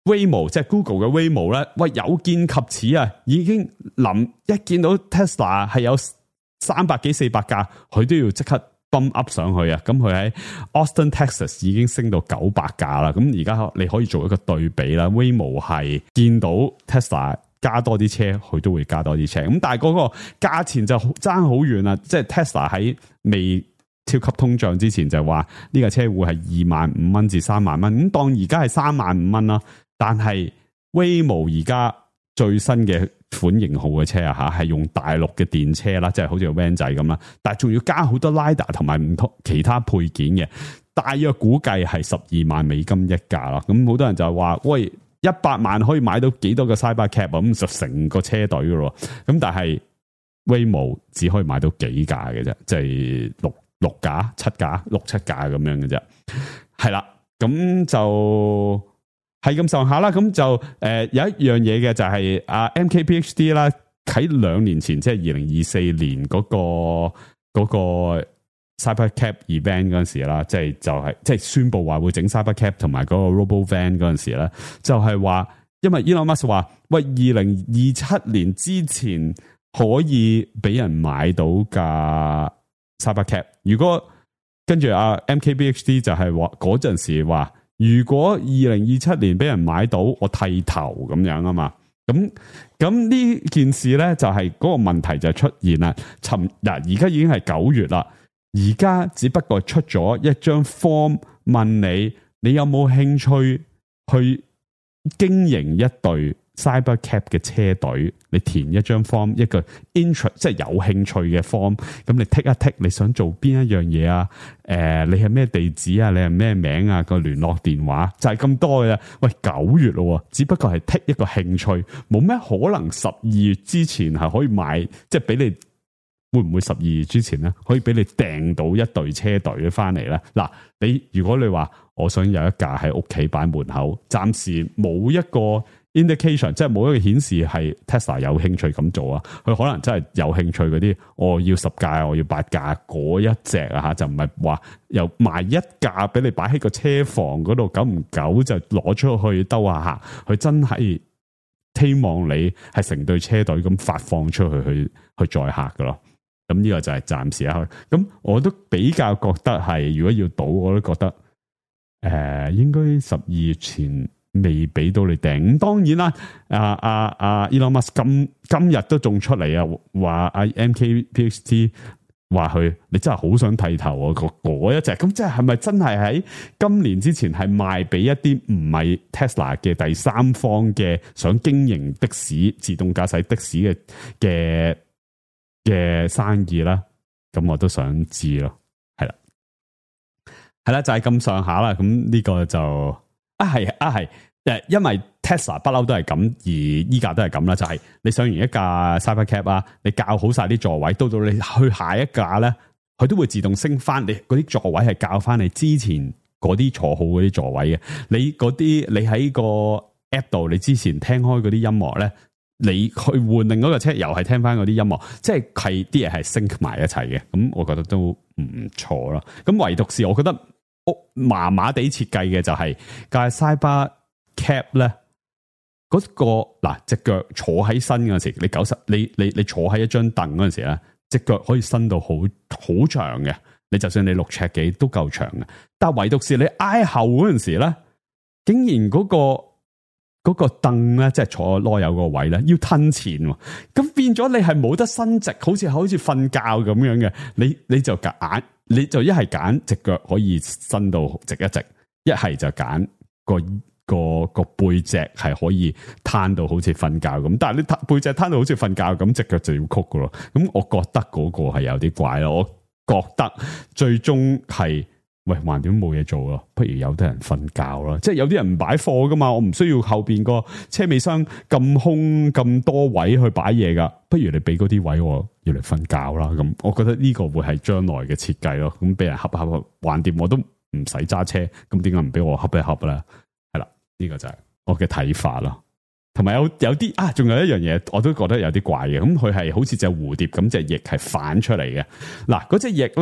Waymo 即係 Google 嘅 Waymo 咧，喂有見及此啊，已經一見到 Tesla 係有300幾400架，佢都要即刻 bump up 上去啊！咁佢喺 Austin Texas 已經升到900架啦。咁而家你可以做一個對比啦 ，Waymo 係見到 Tesla 加多啲車，佢都會加多啲車。咁但係嗰個價錢就爭好遠啦，即係 Tesla 喺未超級通脹之前就話呢架車會係25,000蚊至3萬蚊，咁當而家係35000蚊啦。但係 Waymo 而家最新嘅款型號嘅車啊吓，係用大陸嘅電車啦，即係好似個 van 仔咁啦，但係仲要加好多 LiDAR 同埋唔同其他配件嘅，大約估計係12萬美金一架啦。咁好多人就話喂，100萬可以買到幾多個 Cybercab 啊？咁就成個車隊噶咯。咁但係 Waymo 只可以買到幾架嘅啫，即係六架、7架、6、7架咁樣嘅啫。係啦，咁就係咁上下啦。咁就有一樣嘢嘅就係阿 MKBHD 啦，喺2年前即係2024年嗰個 Cybercab event 嗰陣時啦，即係宣布話會整 Cybercab 同埋嗰個 RoboVan 嗰陣時咧，就係話因為 Elon Musk 話喂2027年之前可以俾人買到架 Cybercab， 如果跟住阿 MKBHD 就係話嗰陣時話，如果2027年俾人買到，我剃頭咁樣啊嘛。咁呢件事咧就係嗰個問題就出現啦。而家已經係9月啦，而家只不過出咗一張 form 問你有冇興趣去經營一隊 Cybercab 嘅車隊，你填一張 form， 一個 interest 即係有興趣嘅 form， 咁你剔一剔你想做邊一樣嘢啊？你係咩地址啊？你係咩名啊？個聯絡電話就係咁多嘅。喂，9月咯，只不過係剔一個興趣，冇咩可能12月之前係可以買，即係俾你會唔會12月之前咧可以俾你訂到一隊車隊翻嚟咧？嗱，如果你話我想有一架喺屋企擺門口，暫時冇一個 indication， 即係冇一個顯示係 Tesla 有興趣咁做啊，佢可能真係有興趣嗰啲，我要10架，我要8架嗰一隻啊吓，就唔係話又賣一架俾你擺喺個車房嗰度，久唔久就攞出去兜下客，佢真係希望你係成隊車隊咁發放出去載客噶咯。咁呢個就係暫時啊。咁我都比較覺得係，如果要賭，我都覺得應該12月前未俾到你訂。咁當然啦，Elon Musk 今日都仲出嚟啊，話阿 MKBHD 話佢你真係好想剃頭啊，嗰一隻。咁即係咪真係喺今年之前係賣俾一啲唔係 Tesla 嘅第三方嘅想經營的士、自動駕駛的士嘅生意啦？咁我都想知咯。係啦，就係咁上下啦。咁呢個就係因為 Tesla 不嬲都係咁，而依家都係咁啦。就係你上完一架 Cybercab 啊，你校好晒啲座位，到你去下一架咧，佢都會自動升翻你嗰啲座位，係校翻你之前嗰啲坐好嗰啲座位嘅。你嗰啲你喺個 app 度，你之前聽開嗰啲音樂咧，你去換另外一個車，又係聽翻嗰啲音樂，即係啲嘢係 sync 埋一齊嘅。咁我覺得都唔錯啦。咁唯獨是我覺得麻麻地設計嘅就係架 Cybercab 咧，嗰個嗱隻腳坐喺身嗰陣時，你坐喺一張凳嗰陣時咧，隻腳可以伸到好長嘅，你就算你6尺幾都夠長嘅。但係唯獨是你挨後嗰陣時咧，竟然嗰個凳咧，即係坐囉柚個位咧，要褪前，咁變咗你係冇得伸直，好似瞓覺咁樣嘅。你就揀，你就一係揀隻腳可以伸到直一直，一係就揀個背脊係可以攤到好似瞓覺咁。但係你背脊攤到好似瞓覺咁，隻腳就要曲噶咯。咁我覺得嗰個係有啲怪咯。我覺得最終係。喂，橫掂冇嘢做咯，不如有啲人瞓覺啦。即係有啲人唔擺貨噶嘛，我唔需要後邊個車尾箱咁空咁多位去擺嘢噶，不如你俾嗰啲位我要嚟瞓覺啦。咁我覺得呢個會係將來嘅設計咯。咁俾人恰，橫掂我都唔使揸車，咁點解唔俾我恰一恰咧？係啦，呢個就係我嘅睇法咯。同埋有啲仲有一樣嘢，我都覺得有啲怪嘅。咁佢係好似隻蝴蝶咁，隻翼係反出嚟嘅。嗱，嗰隻翼咧。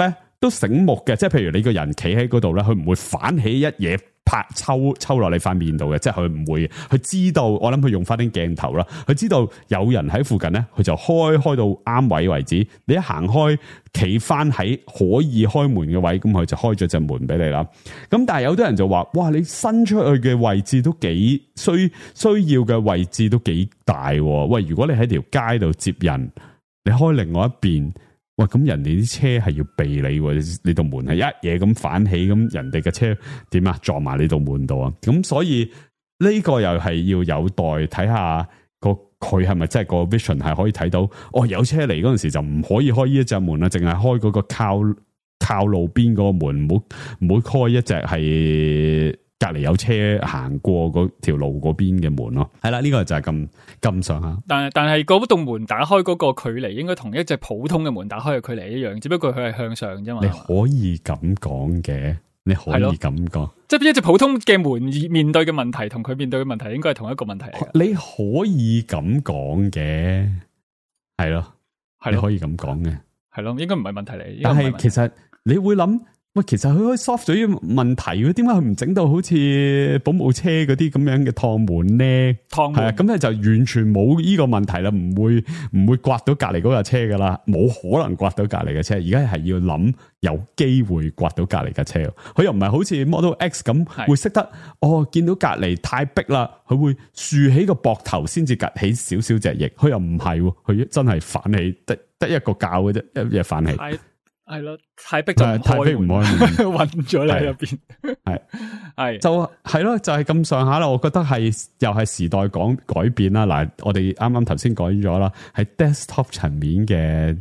都醒目嘅，即係譬如你個人企喺嗰度咧，佢唔會反起一嘢拍抽落你塊面度嘅，即係佢唔會，佢知道，我諗佢用翻啲鏡頭啦，佢知道有人喺附近咧，佢就開到啱位為止，你一行開企翻喺可以開門嘅位，咁佢就開咗隻門俾你啦。咁但係有啲人就話，哇，你伸出去嘅位置都幾需要嘅位置都幾大喎。喂，如果你喺條街度接人，你開另外一邊，喂，咁人哋啲車係要避你喎，你道門係一嘢咁反起，咁人哋嘅車點啊，撞埋你道門度啊？咁所以呢個又係要有待睇下佢係咪真係個 vision 係可以睇到，哦，有車嚟嗰陣時就唔可以開呢一隻門啦，淨係開嗰個靠路邊嗰個門，唔好開一隻係隔籬有車行過嗰條路嗰邊嘅門咯。係啦，呢個就係咁上下。 但係嗰棟門打開嗰個距離應該同一隻普通嘅門打開嘅距離一樣，只不過佢係向上啫嘛。 你可以咁講嘅，你可以咁講， 即係一隻普通嘅門面對嘅問題同佢面對嘅問題應該係同一個問題嚟。 你可以咁講嘅，係咯，你可以咁講嘅， 係咯，應該唔係問題嚟。 但係其實你會諗，喂，其實佢可以 solve 咗呢個問題嘅，點解佢唔整到好似保姆車嗰啲咁樣嘅趟門咧？趟門係啊，咁咧就完全冇呢個問題啦，唔會刮到隔籬嗰架車噶啦，冇可能刮到隔籬嘅車。而家係要諗有機會刮到隔籬架車，佢又唔係好似 Model X 咁會識得見到隔籬太逼啦，佢會豎起個膊頭先至趌起少少隻翼，佢又唔係，佢真係反起得一個教嘅啫，一嘢反起。 係咯，太逼就太逼唔開門， 暈咗你喺入邊。係就係咯，就係咁上下啦。我覺得係又係時代改變啦。嗱，我哋啱啱頭先講咗啦，係 desktop 層面嘅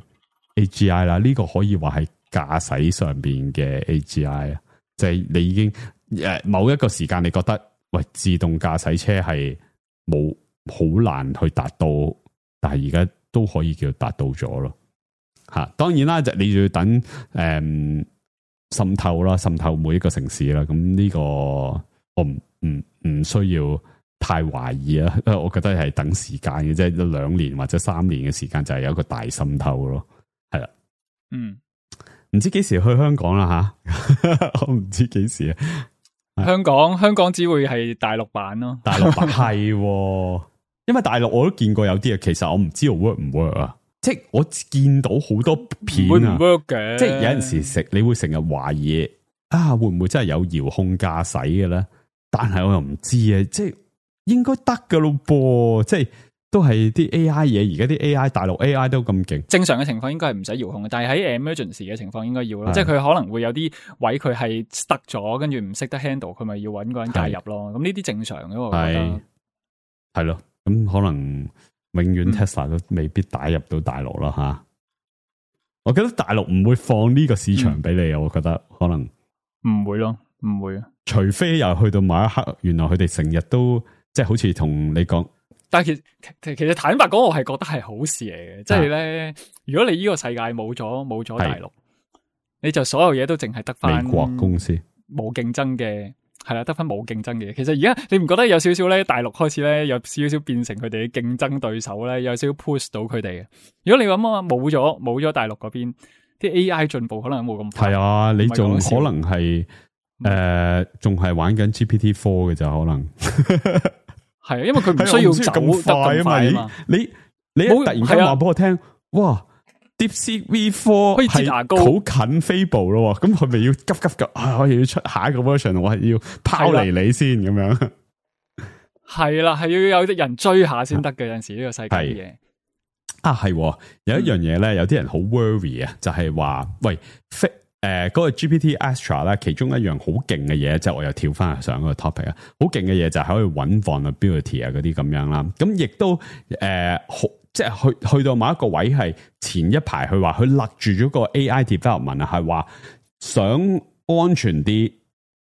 AGI 啦，呢個可以話係駕駛上邊嘅 AGI 啊，就係你已經某一個時間你覺得喂，自動駕駛車係冇好難去達到，但係而家都可以叫達到咗咯。吓，當然啦，就你要等滲透啦，滲透每一個城市啦。咁呢個我唔需要太懷疑啊，因為我覺得係等時間嘅啫，2年或者3年嘅時間就係有一個大滲透咯。係啦，唔知幾時去香港啦吓，我唔知幾時啊。 香港只會係大陸版咯， 大陸版係，因為大陸我都見過有啲嘢，其實我唔知道 work 唔 work 啊。即係我見到好多片啊， 會唔 work 嘅？ 即係有陣時你會成日懷疑啊，會唔會真係有遙控駕駛嘅咧？但係我又唔知啊，即係應該得噶咯噃，即係都係啲 AI 嘢。而家啲 AI 大陸 AI 都咁勁， 正常嘅情況應該係唔使遙控嘅，但係喺 emergency 嘅情況應該要咯。即係佢可能會有啲位佢係 stuck 咗，跟住唔識得 handle，佢咪要搵個人介入咯。咁呢啲正常嘅，我覺得係咯。咁可能永遠 Tesla 都未必打入到大陸啦吓。我覺得大陸唔會放呢個市場俾你啊。我覺得可能唔會咯，唔會。除非又去到某一刻，原來佢哋成日都即係好似同你講。 但係其實坦白講，我係覺得係好事嚟嘅。即係咧，如果你呢個世界冇咗大陸，你就所有嘢都淨係得翻美國公司， 冇競爭嘅。係啦，得翻冇競爭嘅。其實而家你唔覺得有少少咧？大陸開始咧有少少變成佢哋嘅競爭對手咧，有少少 push 到佢哋嘅。如果你諗啊，冇咗大陸嗰邊啲 AI 進步，可能冇咁快。 係啊，你仲可能係仲係玩緊 GPT4 嘅就可能係啊，因為佢唔需要走咁快啊嘛。 你一突然間話俾我聽，哇！DeepSeek V4 係好近 Fable 咯，咁佢咪要急我又要出下一個 version， 我係要拋離你先咁樣。 係啦，係要有啲人追下先得嘅。有陣時呢個世界嘅嘢係有一樣嘢咧，有啲人好 worry 啊，就係話喂嗰個 GPT Astra 咧，其中一樣好勁嘅嘢，即係我又跳翻上嗰個 topic 啊，好勁嘅嘢就係可以揾 vulnerability 啊嗰啲咁樣啦。咁亦都即係去到某一個位，係前一排佢話佢勒住咗個 AI development 啊，係話想安全啲。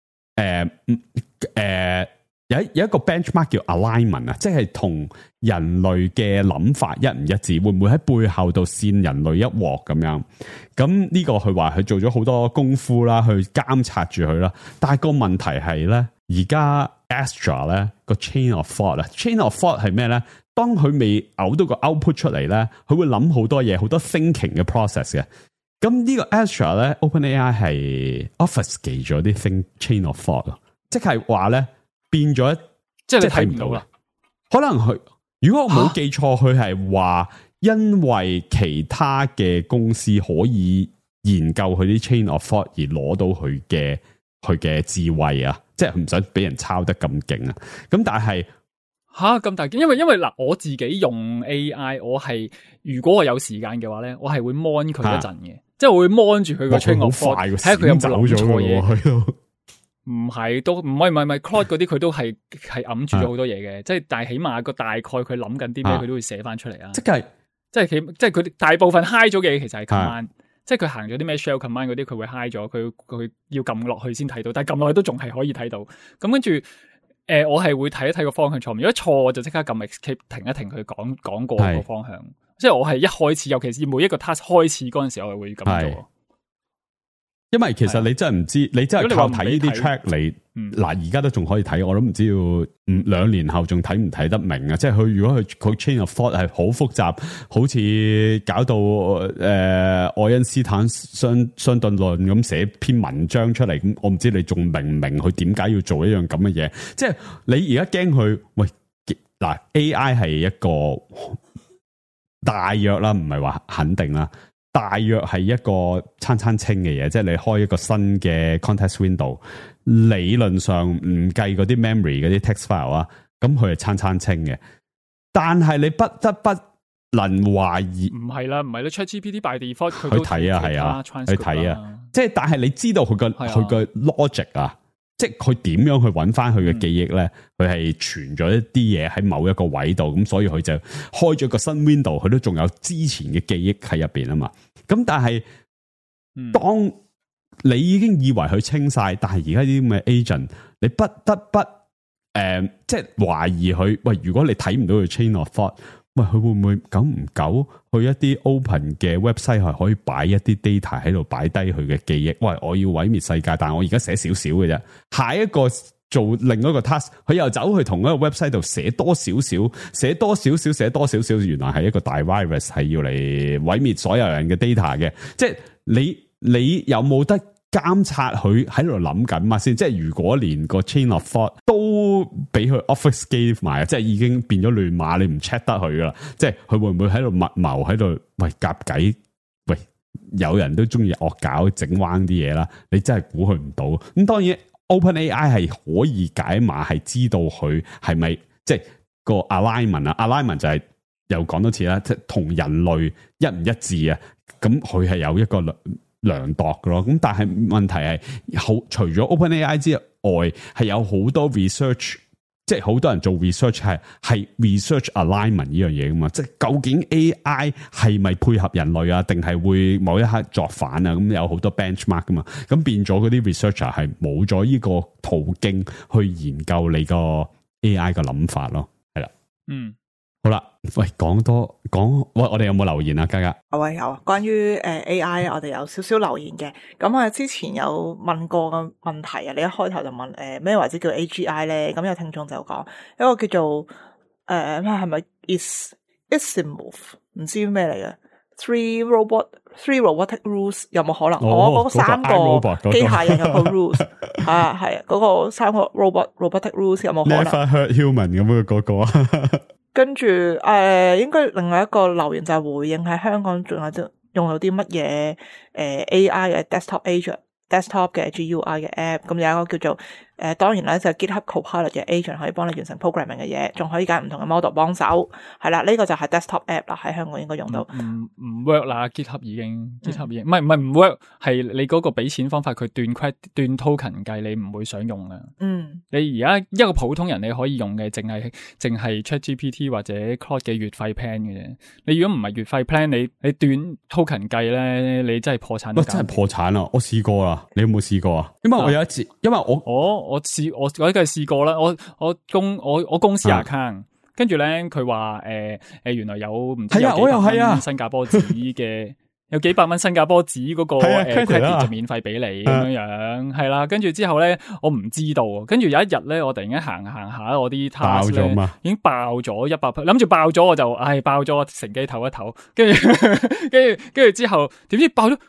有一個 benchmark 叫 alignment 啊，即係同人類嘅諗法一唔一致，會唔會喺背後度跣人類一鑊咁樣？咁呢個佢話佢做咗好多功夫啦，去監察住佢啦。但係個問題係咧，而家 Astra 咧個 chain of thought 啊 ，chain of thought 係咩咧？當佢未嘔到個 output 出嚟咧，佢會諗好多嘢，好多 thinking 嘅 process 嘅。 咁呢個 Astra 咧 ，OpenAI 係 obfuscate 咗啲 chain of thought 咯，即係話咧變咗， 即係你睇唔到啦。 可能佢如果我冇記錯，佢係話因為其他嘅公司可以研究佢啲 chain of thought 而攞到佢嘅智慧啊，即係唔想俾人抄得咁勁啊。咁但係咁大件，因為嗱，我自己用 AI， 我係如果我有時間嘅話咧，我係會 mon 佢一陣嘅，即係我會 mon 住佢個 chain of thought，睇下佢有冇諗錯嘢。唔係，都唔係 Claude 嗰啲，佢都係揞住咗好多嘢嘅，即係但係起碼個大概佢諗緊啲咩，佢都會寫翻出嚟啊。即係佢大部分 high 咗嘅嘢，其實係 command，即係佢行咗啲咩 shell command 嗰啲，佢會 high 咗，佢要撳落去先睇到，但係撳落去都仲係可以睇到。咁跟住我係會睇一睇個方向錯誤，如果錯我就即刻撳 escape 停一停，佢講過個方向。即係我係一開始，尤其是每一個 task 開始嗰陣時候，我係會咁做。 因為其實你真係唔知，你真係靠睇呢啲 track 嚟，嗱而家都仲可以睇，我都唔知要2年後仲睇唔睇得明啊！即係佢如果佢 chain of thought 係好複雜，好似搞到愛因斯坦相對論咁寫篇文章出嚟，咁我唔知你仲明唔明佢點解要做一樣咁嘅嘢？即係你而家驚佢喂嗱 AI 係一個大約啦，唔係話肯定啦。大約係一個餐清嘅嘢，即係你開一個新嘅 context window， 理論上唔計嗰啲 memory 嗰啲 text file 啊，咁佢係餐清嘅。但係你不得不能懷疑，唔係啦 ChatGPT by default 佢去睇啊，係啊，去睇啊，即係但係你知道佢個 logic 啊，即係佢點樣去揾翻佢嘅記憶咧？佢係存咗一啲嘢喺某一個位度，咁所以佢就開咗個新 window， 佢都仲有之前嘅記憶喺入邊啊嘛。咁但係，當你已經以為佢清晒，但係而家啲咁嘅 agent， 你不得不即係懷疑佢。喂，如果你睇唔到佢 chain of thought， 喂，佢會唔會久唔久去一啲 open 嘅 website 係可以擺一啲 data 喺度擺低佢嘅記憶？喂，我要毀滅世界，但係我而家寫少少嘅啫，下一個做另一個 task， 佢又走去同一個 website 度寫多少少，原來係一個大 virus 係要嚟毀滅所有人嘅 data 嘅。即係你有冇得監察佢喺度諗緊嘛先？即係如果連個 chain of thought 都俾佢 obfuscate 埋，即係已經變咗亂碼，你唔 check 得佢噶啦。即係佢會唔會喺度密謀喺度喂夾計？喂，有人都中意惡搞整彎啲嘢啦，你真係估佢唔到。咁當然。OpenAI 係可以解碼，係知道佢係咪即係個 alignment 啊 ？alignment 就係又講多次啦，即係同人類一唔一致啊？咁佢係有一個量度嘅咯。咁但係問題係除咗 OpenAI 之外，係有好多 research， 即係好多人做 research 係 research alignment 呢樣嘢噶嘛？即係究竟 AI 係咪配合人類啊？定係會某一刻作反啊？咁有好多 benchmark 噶嘛？咁變咗嗰啲 researcher 係冇咗呢個途徑去研究你個 AI 嘅諗法咯。係啦，好啦，喂，講，喂，我哋有冇留言啊？嘉嘉有啊，關於AI 我哋有少少留言嘅。咁啊，之前有問過個問題啊，你一開頭就問咩為之叫 AGI 咧？咁有聽眾就講一個叫做係咪 Asimov 唔知咩嚟嘅 Three robotic rules 有冇可能？嗰三個機械人有個 rules 係嗰個三個 robotic rules 有冇可能 ？Never hurt human 咁嘅嗰個啊。 跟住應該另外一個留言就係回應喺香港仲有用到啲乜嘢AI 嘅 desktop 嘅 GUI 嘅 app， 咁有一個叫做當然咧就係 GitHub Copilot 嘅 agent 可以幫你完成 programming 嘅嘢，仲可以揀唔同嘅 model 幫手，係啦，呢個就係 desktop app 啦，喺香港應該用到。 唔 work 啦 ，GitHub 已經唔係唔 work， 係你嗰個俾錢方法佢斷 token 計，你唔會想用嘅。你而家一個普通人你可以用嘅，淨係 ChatGPT 或者 Claude 嘅月費 plan 嘅啫。你如果唔係月費 plan，你斷 token 計咧，你真係破產。 真係破產啊！我試過啦，你有冇試過啊？因為我有一次，因為我梗係試過啦，我公司 account，跟住咧佢話原來有唔知有幾百蚊新加坡紙嘅有幾百蚊新加坡紙嗰個係啊credit 啦 credit 就免費俾你咁樣樣，係啦。跟住之後咧，我唔知道，跟住有一日咧，我突然間行下，我啲 task 咧爆咗嘛已經爆咗100%，諗住爆咗我就爆咗，我乘機唞一唞，跟住之後點知爆咗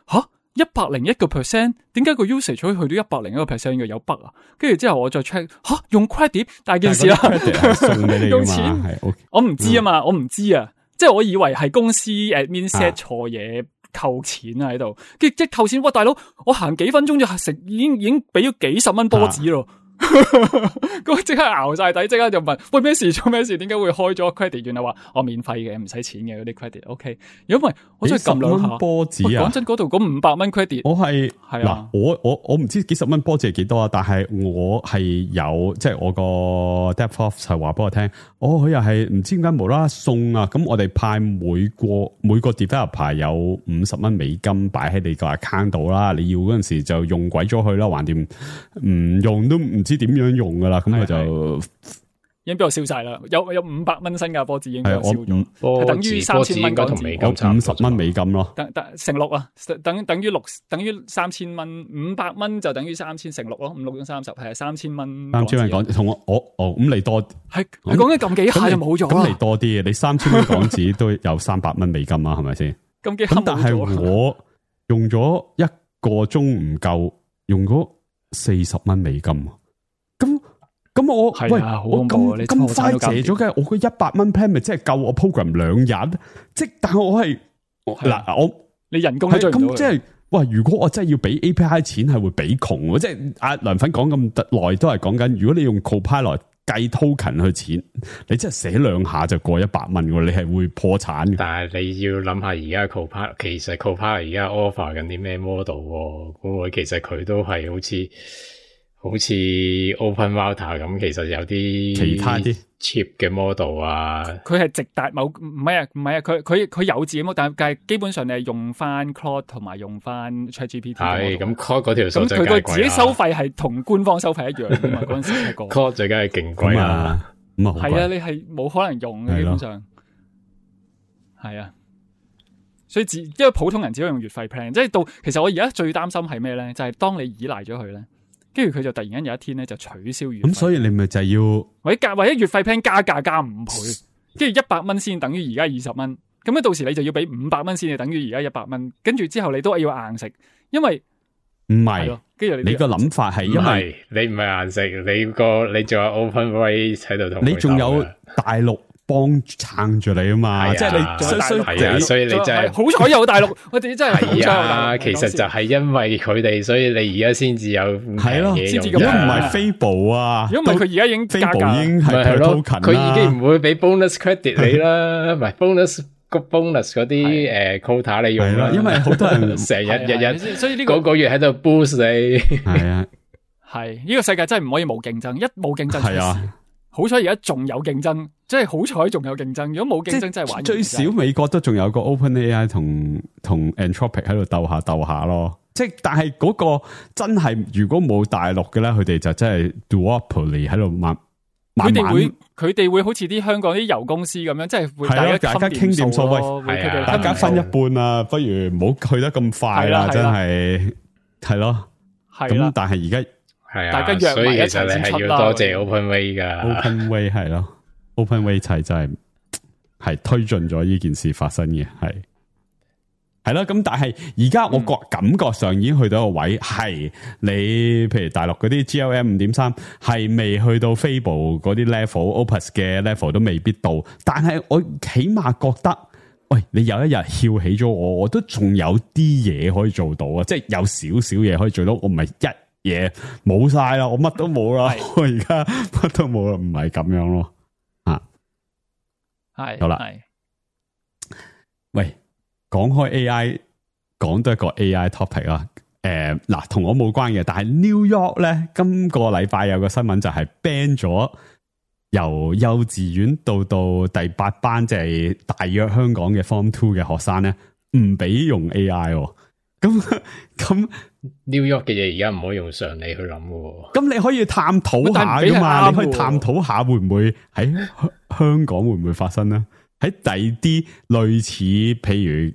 101%，點解個 usage 可以去到101%嘅有 bug 啊？跟住之後我再 check 用 credit 大件事啦， 送俾你用錢係 OK。 我唔知啊嘛，我唔知啊，即係我以為係公司 admin set 錯嘢。扣錢啊喺度，跟住即係扣錢，哇大佬，我行幾分鐘就食，已經俾咗幾十蚊波子咯，咁我即刻熬晒底，即刻就問喂咩事做咩事？點解會開咗 credit？原來話我免費嘅，唔使錢嘅嗰啲 credit。OK， 如果唔係我真係撳兩下波子啊！ 講真，嗰度嗰500蚊 credit， 我係係啊， 我唔知幾十蚊波子係幾多啊，但係我係有即係我個 DevOps 係話俾我聽，佢又係唔知點解無啦啦送啊，咁我哋派每個 developer 有50蚊美金擺喺你個 account 度啦，你要嗰陣時就用鬼咗佢啦，橫掂唔用都唔知點樣用噶啦，咁佢就已經俾我燒晒啦，有500蚊新加坡紙已經俾我燒咗， 係等於3000蚊港紙， 我 50蚊美金咯， 乘6啊，等於3000蚊，500蚊就等於3000乘6咯，5、6、30係3000蚊 ，3000蚊港紙同我咁你多係講緊撳幾下就冇咗啦， 咁你多啲嘅，你3000蚊港紙都有300蚊美金啊，係咪先？ 咁幾下冇咗， 但係我用咗1個鐘唔夠，用咗40蚊美金，咁我喂我咁快謝咗嘅，我個100蚊 plan 咪即係夠我 program 2日，即係但係我係嗱你人工都追唔到咁即係喂，如果我真係要俾 API 錢係會俾窮，即係阿梁粉講咁耐都係講緊，如果你用 Copilot 計 token 去錢，你真係寫2下就過100蚊喎，你係會破產嘅。 但係你要諗下而家 Copilot，其實 Copilot 而家 offer 緊啲咩 model 喎？會唔會其實佢都係好似 Open Router 咁，其實有啲其他啲 cheap 嘅 model 啊？ 佢係直達唔係啊，佢有自己但係基本上你係用翻 Claude 同埋用翻 ChatGPT。 係咁 Claude 嗰條數就咁佢個自己收費係同官方收費一樣㗎嘛？嗰陣時個 Claude 就梗係勁貴啦。 係啊，你係冇可能用嘅，基本上係啊。所以因為普通人只可以用月費 plan， 即係到其實我而家最擔心係咩咧？就係當你依賴咗佢咧。跟住佢就突然間有一天咧就取消月費， 咁所以你咪就係要或者月費 plan 加價加5倍，跟住100蚊先等於而家20蚊，咁樣到時你就要俾500蚊先，就等於而家100蚊，跟住之後你都要硬食，因為唔係， 跟住你個諗法係因為你唔係硬食，你仲有 open rate 喺度同你仲有大陸幫撐住你啊嘛，即係你所以你真係好彩有大陸，我哋真係好彩啊！其實就係因為佢哋，所以你而家先至有係咯， 先至咁。 如果唔係Fable啊， 如果唔係佢而家已經加價， 已經係 token 佢已經唔會俾 bonus credit 你啦，唔係 bonus 嗰啲quota 你用啦， 因為好多人成日， 所以呢個月喺度 boost 你， 係啊， 係呢個世界真係唔可以冇競爭，一冇競爭係啊。 好彩而家仲有競爭，即係好彩仲有競爭。如果冇競爭，真係玩最少美國都仲有個 OpenAI 同 Anthropic 喺度鬥下咯。即係但係嗰個真係如果冇大陸嘅咧，佢哋就真係 duopoly 喺度慢慢。 佢哋會好似啲香港啲油公司咁樣，即係會大家傾掂數咯。 大家分一半啊，不如唔好去得咁快啦，真係係咯。咁但係而家。 係啊， 大家約埋一齊先出啦。 所以其實你係要多謝 OpenWay 噶。 OpenWay 係咯 ，OpenWay 真係推進咗呢件事發生嘅，係咯。咁但係而家我感覺上已經去到一個位，係你譬如大陸嗰啲 GLM 5.3係未去到 Fable 嗰啲 level，Opus 嘅 level 都未必到。但係我起碼覺得，喂，你有一日翹起咗我都仲有啲嘢可以做到啊！即係有少少嘢可以做到，我唔係嘢冇晒啦，我乜都冇啦，我而家乜都冇啦，唔係咁樣咯， 係好啦，喂，講開 AI， 講多一個 AI topic 啊，嗱，同我冇關嘅，但係 New York 咧，今個禮拜有個新聞就係 ban 咗由幼稚園到第8班，即係大約香港嘅 Form 2嘅學生咧，唔俾用 AI，咁。 New York 嘅嘢而家唔可以用常理去諗嘅， 咁你可以探討下噶嘛？你可以探討下會唔會喺香港會唔會發生呢？喺第啲類似譬如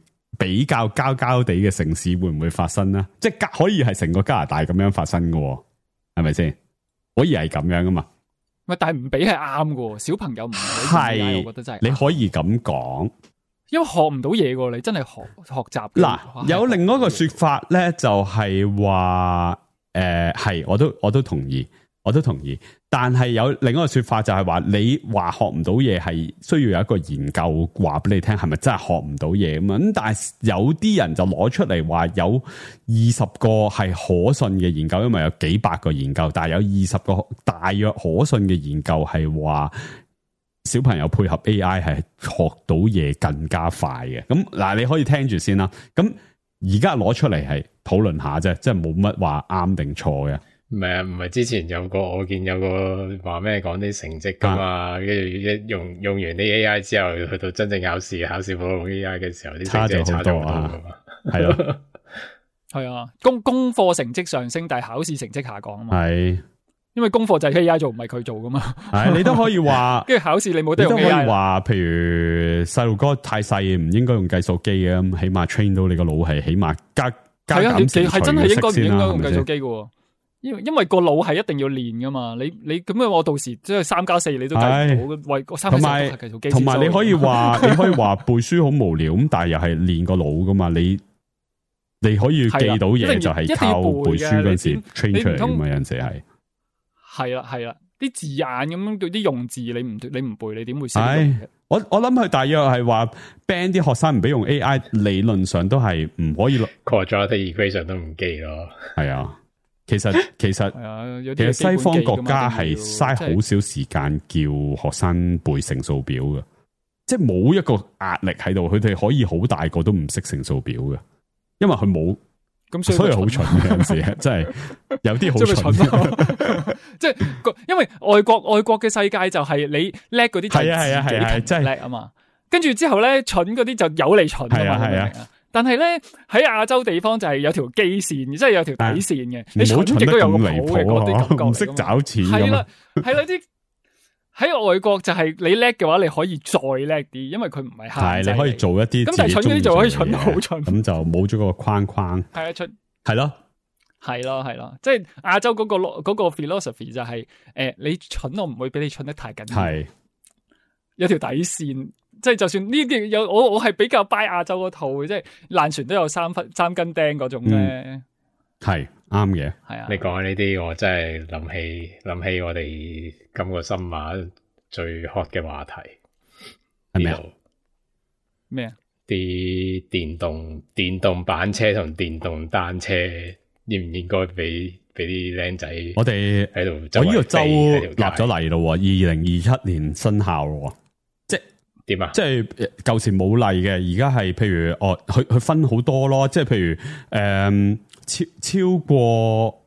比較膠膠地嘅城市會唔會發生咧？即係可以係成個加拿大咁樣發生嘅，係咪先？可以係咁樣噶嘛？ 喂，但係唔俾係啱嘅，小朋友唔係， 我覺得真係你可以咁講， 因為學唔到嘢嘅，你真係學習。 嗱，有另外一個說法咧，就係話係，我都同意。但係有另一個說法就係話，你話學唔到嘢係需要有一個研究話俾你聽，係咪真係學唔到嘢咁啊？咁但係有啲人就攞出嚟話有20個係可信嘅研究，因為有幾百個研究，但係有20個大約可信嘅研究係話小朋友配合 AI 係學到嘢更加快嘅。咁嗱，你可以聽住先啦。咁而家攞出嚟係討論下啫，即係冇乜話啱定錯嘅。 唔係之前我見有個話咩講啲成績噶嘛，跟住用完啲 AI 之後，去到真正考試普通用 AI 嘅時候，啲成績差咗好多噶嘛，係咯， 係啊，功課成績上升，但係考試成績下降啊嘛， 係， 因為功課就係 AI 做，唔係佢做噶嘛， 係你都可以話， 跟住考試你冇得用 AI， 你都可以話，譬如細路哥太細，唔應該用計數機嘅，咁起碼 train 到你個腦係起碼加減乘除係真係應該唔應該用計數機嘅。 嘅。因為個腦係一定要練噶嘛，你咁樣我到時即係3+4你都計唔到，為3+4都係計數機。 同埋你可以話背書好無聊咁，但係又係練個腦噶嘛，你可以記到嘢就係靠背書嗰陣時 train 出嚟噶嘛，有陣時係啦，啲字眼咁樣啲用字你唔背你點會識到嘅？ 我諗佢大約係話 ban 啲學生唔俾用 AI， 理論上都係唔可以 quadratic equation 都唔記咯， 係啊。其實西方國家係嘥好少時間叫學生背乘數表嘅，即係冇一個壓力喺度，佢哋可以好大個都唔識乘數表嘅，因為佢冇，咁所以好蠢嘅陣時，真係有啲好蠢。 即係因為外國嘅世界就係你叻嗰啲係真係叻啊嘛，跟住之後咧蠢嗰啲就有你蠢啊嘛，係啊。但係咧喺亞洲地方就係有條基線，即係有條底線嘅。你蠢極都有個譜嘅嗰啲感覺， 唔識找錢。 係啦，啲喺外國就係你叻嘅話，你可以再叻啲，因為佢唔係限制。 係你可以做一啲咁，但係蠢嗰啲就可以蠢好蠢。 咁就冇咗個框框。 係啊，係咯，即係亞洲嗰個 philosophy 就係你蠢我唔會俾你蠢得太緊要，係有條底線。即係就算呢啲有我係比較 buy 亞洲嗰套嘅，即係爛船都有三斤釘嗰種咧，係啱嘅。係啊，你講呢啲我真係諗起我哋今個深馬最 hot 嘅話題係咩啊？ 咩啊？ 啲電動板車同電動單車應唔應該俾啲僆仔？ 我哋喺度，我呢個州立咗例咯，2027年生效咯。 點啊？ 即係舊時冇例嘅，而家係譬如佢分好多咯，即係譬如超過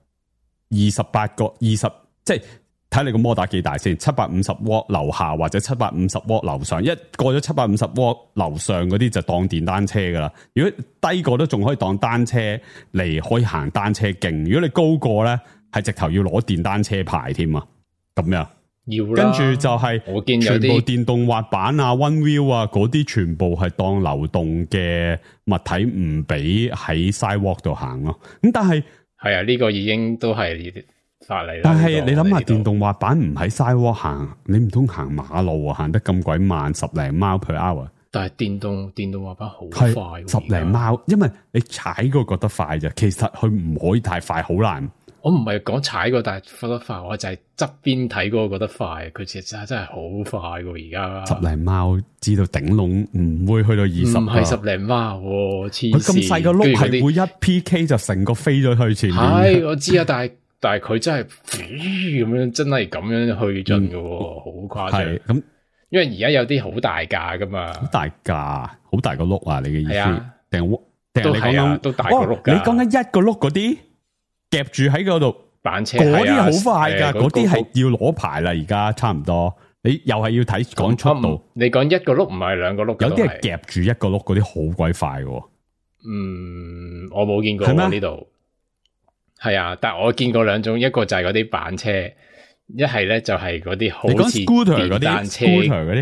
28個20，即係睇你個摩打幾大先，750瓦樓下或者750瓦樓上，一過咗750瓦樓上嗰啲就當電單車噶啦。如果低過都仲可以當單車嚟，可以行單車徑。如果你高過咧，係直頭要攞電單車牌添啊，咁樣。跟住就係我見有全部電動滑板啊 One Wheel 啊嗰啲全部係當流動嘅物體，唔俾喺 sidewalk 度行咯。咁但係係啊，呢個已經都係法例啦。 但係你諗下，電動滑板唔喺 sidewalk 行，你唔通行馬路啊？行得咁鬼慢，10零 mile per hour。 但係電動滑板好快 ，10零 mile，因為你踩過覺得快啫，其實佢唔可以太快，好難。 我唔係講踩過，但係覺得快，我就係側邊睇過覺得快，佢其實真係好快喎！而家 10零貓知道頂籠唔會去到20， 唔係10零貓，黐線！ 佢咁細個碌係會一 PK 就成個飛咗去前面。 係我知啊，但係佢真係咁樣，真係咁樣去盡嘅，好誇張。係咁，因為而家有啲好大架噶嘛， 好大架，好大個碌啊！你嘅意思？定都係啊，都大個碌㗎。 你講緊一個碌嗰啲？夾住喺嗰度板車， 嗰啲好快噶，嗰啲係要攞牌啦。而家差唔多，你又係要睇講速度。 你講一個碌唔係兩個碌， 有啲係夾住一個碌，嗰啲好鬼快嘅。 我冇見過呢度。係啊，但係我見過兩種，一個就係嗰啲板車，一係咧就係嗰啲好似電單車嗰啲。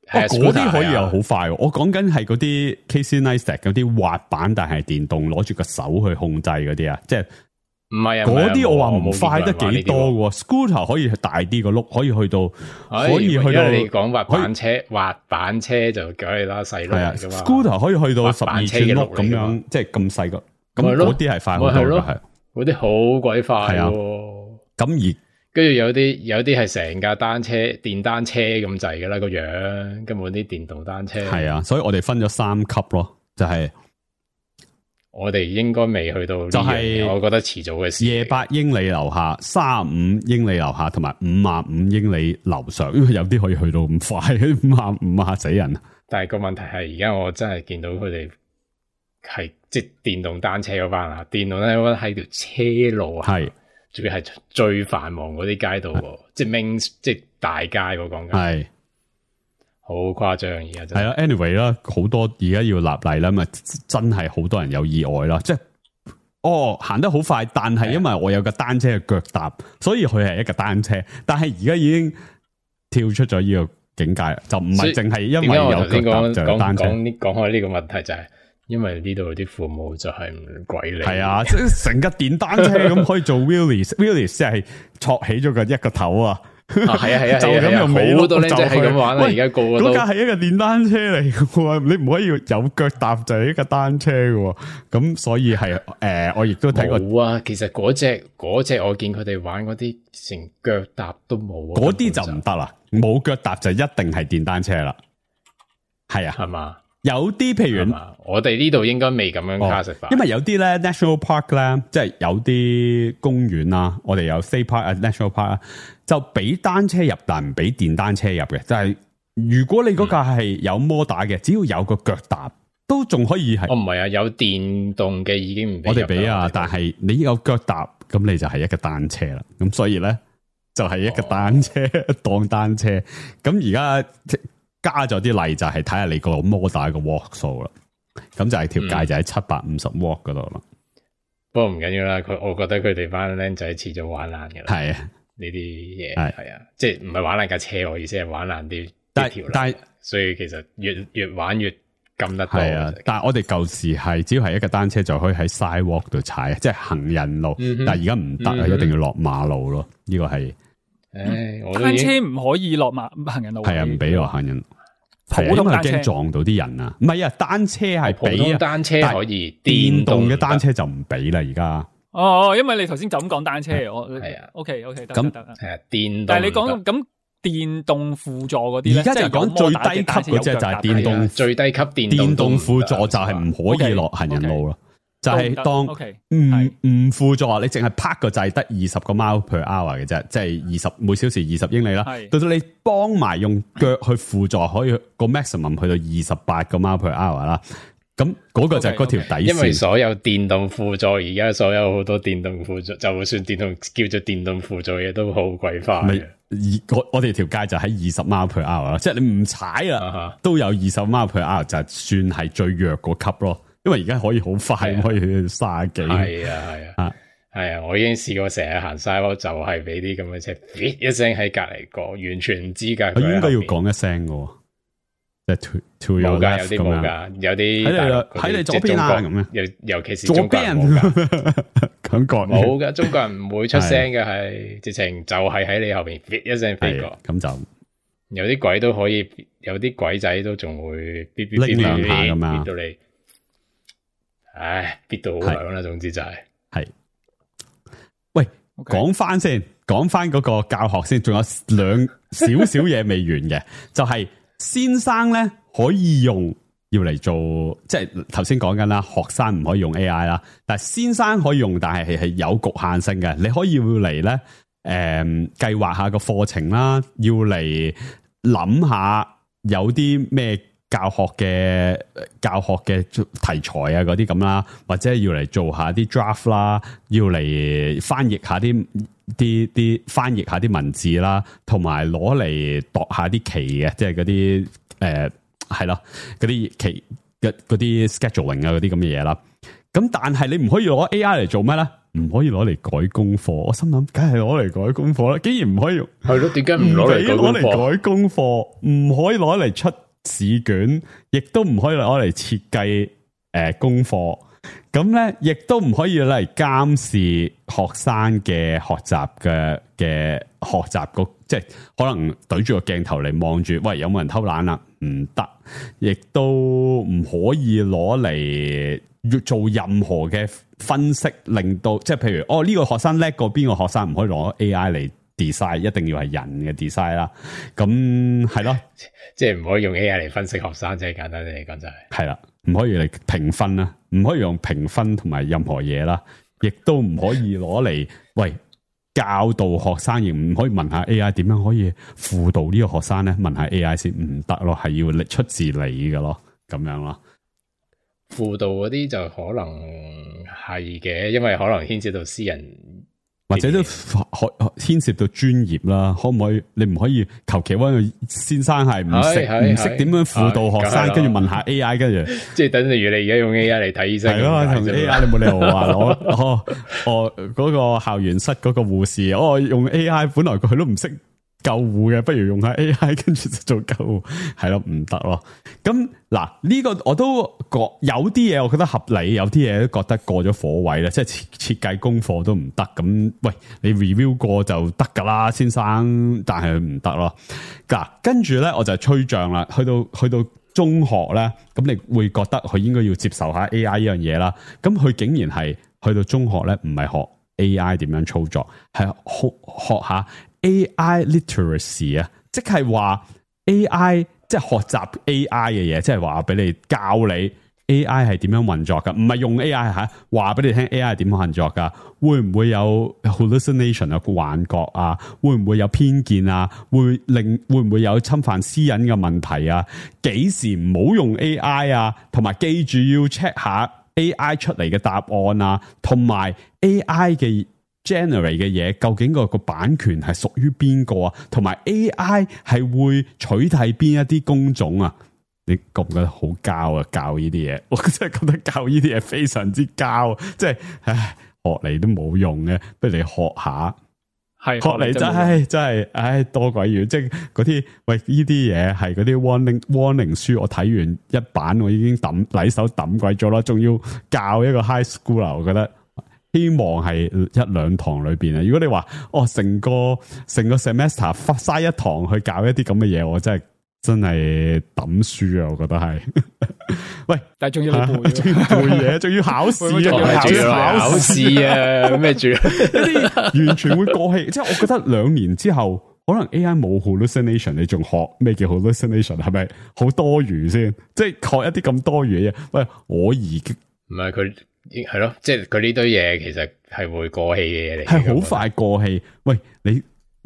嗰啲可以又好快喎。我講緊係嗰啲 Casey Neistat 嗰啲滑板，但係電動攞住個手去控制嗰啲啊，即係唔係啊？ 嗰啲我話唔快得幾多喎。Scooter 可以大啲個碌，可以去到可以去到。 你講滑板車就梗係啦，細碌嚟噶嘛。 Scooter 可以去到12寸碌咁樣，即係咁細個，咁嗰啲係快好多嘅，係嗰啲好鬼快。係啊， 咁而跟住有啲係成架電單車咁滯噶啦個樣，根本啲電動單車。 係啊，所以我哋分咗3級咯，就係。 我哋應該未去到，就係我覺得遲早嘅事。 28英里樓下，35英里樓下，同埋55英里樓上，因為有啲可以去到咁快，55嚇死人。 但係個問題係，而家我真係見到佢哋係即係電動單車嗰班啊，電動單車嗰班喺條車路係，仲要係最繁忙嗰啲街道喎，即係即係大街嗰講緊。係。好誇張而家真係。係啦 anyway 啦，好多而家要立例啦，咪真係好多人有意外啦。即係行得好快，但係因為我有個單車嘅腳踏，所以佢係一個單車。但係而家已經跳出咗呢個境界啦，就唔係淨係因為有腳踏就單車。 講開呢個問題就係，因為呢度啲父母就係唔鬼理。 係啊，即係成架電單車咁可以做 wheelies 即係戳起咗一個頭啊！ 係啊， 就咁用尾好多僆仔係咁玩啦，而家個個都。 嗰架係一個電單車嚟嘅，你唔可以有腳踏就係一個單車嘅，咁所以係我亦都睇過。 冇啊，其實嗰隻我見佢哋玩嗰啲成腳踏都冇， 嗰啲就唔得啦，冇腳踏就一定係電單車啦。係啊， 係嘛？ 有啲譬如我哋呢度應該未咁樣卡實法， 因為有啲咧 national park 咧，即係有啲公園啦，我哋有 state park 啊 national park 啊，就俾單車入，但唔俾電單車入嘅。就係如果你嗰架係有摩打嘅，只要有個腳踏，都仲可以係。 唔係啊，有電動嘅已經唔俾。 我哋俾啊，但係你有腳踏，咁你就係一個單車啦。咁所以咧，就係一個單車當單車。咁而家加咗啲例，就係睇下你個摩打個 walk 數啦。咁就係條界就喺750 walk 嗰度啦。 不過唔緊要啦，我覺得佢哋班僆仔遲早玩爛嘅啦。 係啊， 呢啲嘢係啊，即係唔係玩爛架車，我意思係玩爛啲條。但係所以其實越玩越撳得多。係啊， 但係我哋舊時係只要係一個單車就可以喺 sidewalk 度踩，即係行人路。但係而家唔得啊，一定要落馬路咯。呢個係。 單車唔可以落行人路， 係啊，唔俾落行人路，普通單車驚撞到啲人啊！唔係啊，單車係俾啊， 單車可以， 電動嘅單車就唔俾啦。而家因為你頭先就咁講單車，我係啊 ，OK 得係啊，電動。 但係你講咁電動輔助嗰啲咧， 而家就係講最低級嗰隻就係電動， 最低級電動輔助就係唔可以落行人路咯。就係當唔輔助，你淨係拍個掣得20個 mile per hour 嘅啫，即係每小時20英里啦。到到你幫埋用腳去輔助，可以個 maximum 去到28個 mile per hour 啦。咁嗰個就係嗰條底線。 因為所有電動輔助，而家所有好多電動輔助，就算電動叫做電動輔助嘅都好鬼快嘅。 我哋條街就喺20 mile per hour 啦，即係你唔踩啊，都有20 mile per hour，就算係最弱個級咯。因為而家可以好快，可以去30幾。係啊，我已經試過成日行sidewalk，就係俾啲咁嘅車 fit 一聲喺隔籬過，完全唔知噶。 我應該要講一聲嘅，即係 to your left 咁樣。 有啲喺你左邊啊咁樣。 尤其是中國人冇感覺冇噶，中國人唔會出聲嘅，係直情就係喺你後邊 fit 一聲飛過。 咁就有啲鬼都可以，有啲鬼仔都仲會嗶嗶嗶兩下咁啊， 到你。唉，逼到好響啦，總之就係。 喂，講翻先，講翻嗰個教學先，仲有少少嘢未完嘅，就係先生咧可以用要嚟做，即係頭先講緊啦，學生唔可以用 AI 啦，但係先生可以用，但係有局限性嘅，你可以要嚟咧，計劃下個課程啦，要嚟諗下有啲咩。教學嘅題材啊，嗰啲咁啦，或者要嚟做下啲 draft 啦，要嚟翻譯下啲翻譯下啲文字啦，同埋攞嚟度下啲期嘅，即係嗰啲係咯，嗰啲期嗰啲 scheduling 啊，嗰啲咁嘅嘢啦。咁但係你唔可以攞 AI 嚟做咩咧？ 唔可以攞嚟改功課。我心諗，梗係攞嚟改功課啦，竟然唔可以用。 係咯，點解唔攞嚟改功課？ 改功課唔可以攞嚟出試卷，亦都唔可以攞嚟設計功課。咁咧，亦都唔可以攞嚟監視學生嘅學習嘅學習即係可能對住個鏡頭嚟望住，喂，有冇人偷懶啦？唔得，亦都唔可以攞嚟做任何嘅分析，令到即係譬如呢個學生叻過邊個學生，唔可以攞 AI 嚟 design， 一定要係人嘅 design 啦。咁係咯， 即係唔可以用 AI 嚟分析學生，即係簡單啲嚟講就係啦，唔可以嚟評分啦，唔可以用評分同埋任何嘢啦，亦都唔可以攞嚟教導學生，亦唔可以問下 AI 點樣可以輔導呢個學生咧？問下 AI 先唔得咯，係要出自你嘅咯，咁樣咯。 輔導嗰啲就可能係嘅，因為可能牽涉到私人， 或者都牽涉到專業啦。可唔可以？你唔可以求其搵個先生係唔識點樣輔導學生，跟住問下 AI， 跟住即係等於你而家用 AI 嚟睇醫生。 係咯，同 AI 你冇理由話攞嗰個校園室嗰個護士，用 AI 本來佢都唔識救護嘅，不如用下 AI 跟住就做救護，係咯，唔得咯。咁嗱，呢個我都覺有啲嘢我覺得合理，有啲嘢都覺得過咗火位啦，即係設計功課都唔得。咁喂，你 review 過就得噶啦，先生，但係唔得咯。嗱，跟住咧我就吹脹啦，去到中學咧，咁你會覺得佢應該要接受下 AI 呢樣嘢啦。咁佢竟然係去到中學咧，唔係學 AI 點樣操作，係學下 AI literacy 啊，即係話 AI 即係學習 AI 嘅嘢，即係話俾你教你 AI 係點樣運作噶，唔係用 AI 吓，話俾你聽 AI 係點樣運作噶，會唔會有 hallucination 啊，幻覺啊，會唔會有偏見啊，會唔會有侵犯私隱嘅問題啊？幾時唔好用 AI 啊？同埋記住要 check 下 AI 出嚟嘅答案啊，同埋 AI 嘅generate 嘅嘢，究竟個版權係屬於邊個啊？同埋 AI 係會取締邊一啲工種啊？你覺唔覺得好膠啊？教呢啲嘢，我真係覺得教呢啲嘢非常之膠，即係學嚟都冇用嘅，不如你學下，係學嚟真係多鬼遠，即係嗰啲喂呢啲嘢係嗰啲 warning 書，我睇完一版我已經禮手抌鬼咗啦，仲要教一個 high school 啦，我覺得。希望係一兩堂裏邊啊！如果你話成個 semester 嘥一堂去教一啲咁嘅嘢，我真係抌書啊！我覺得係，喂，但係仲要背嘢，仲要考試，仲要考試啊！咩住？一啲完全會過氣。即係我覺得2年之後，可能 AI 冇 hallucination， 你仲學咩叫 hallucination？ 係咪好多餘先？即係學一啲咁多餘嘅嘢。喂，我而家唔係佢。係咯，即係佢呢堆嘢其實係會過氣嘅嘢嚟，係好快過氣。喂，你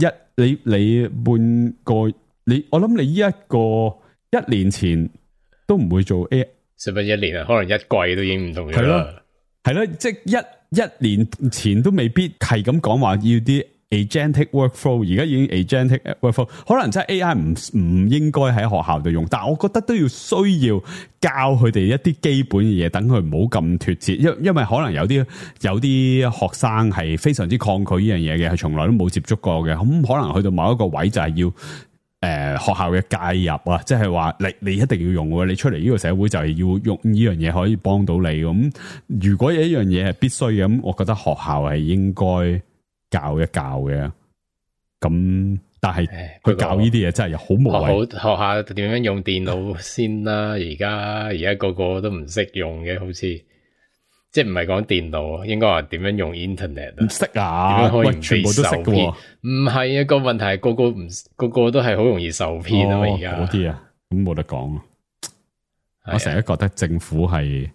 半個我諗你1年前都唔會做 AI，使乜1年啊？可能1季都已經唔同咗啦。係咯，即係一年前都未必係咁講話要啲 agentic workflow， 而家已經 agentic workflow， 可能真係 AI 唔應該喺學校度用，但係我覺得都要需要教佢哋一啲基本嘅嘢，等佢唔好咁脫節，因為可能有啲學生係非常之抗拒呢樣嘢嘅，係從來都冇接觸過嘅，咁可能去到某一個位就係要學校嘅介入啊，即係話你一定要用嘅，你出嚟呢個社會就係要用呢樣嘢可以幫到你咁。如果有一樣嘢係必須嘅，咁我覺得學校係應該教一教嘅，咁但係佢教呢啲嘢真係好無謂。學下點樣用電腦先啦，而家個個都唔識用嘅，好似即係唔係講電腦，應該話點樣用 internet 唔識啊？點樣可以全部都識嘅？唔係啊，個問題係個個都係好容易受騙啊嘛，而家嗰啲啊，咁冇得講。我成日覺得政府係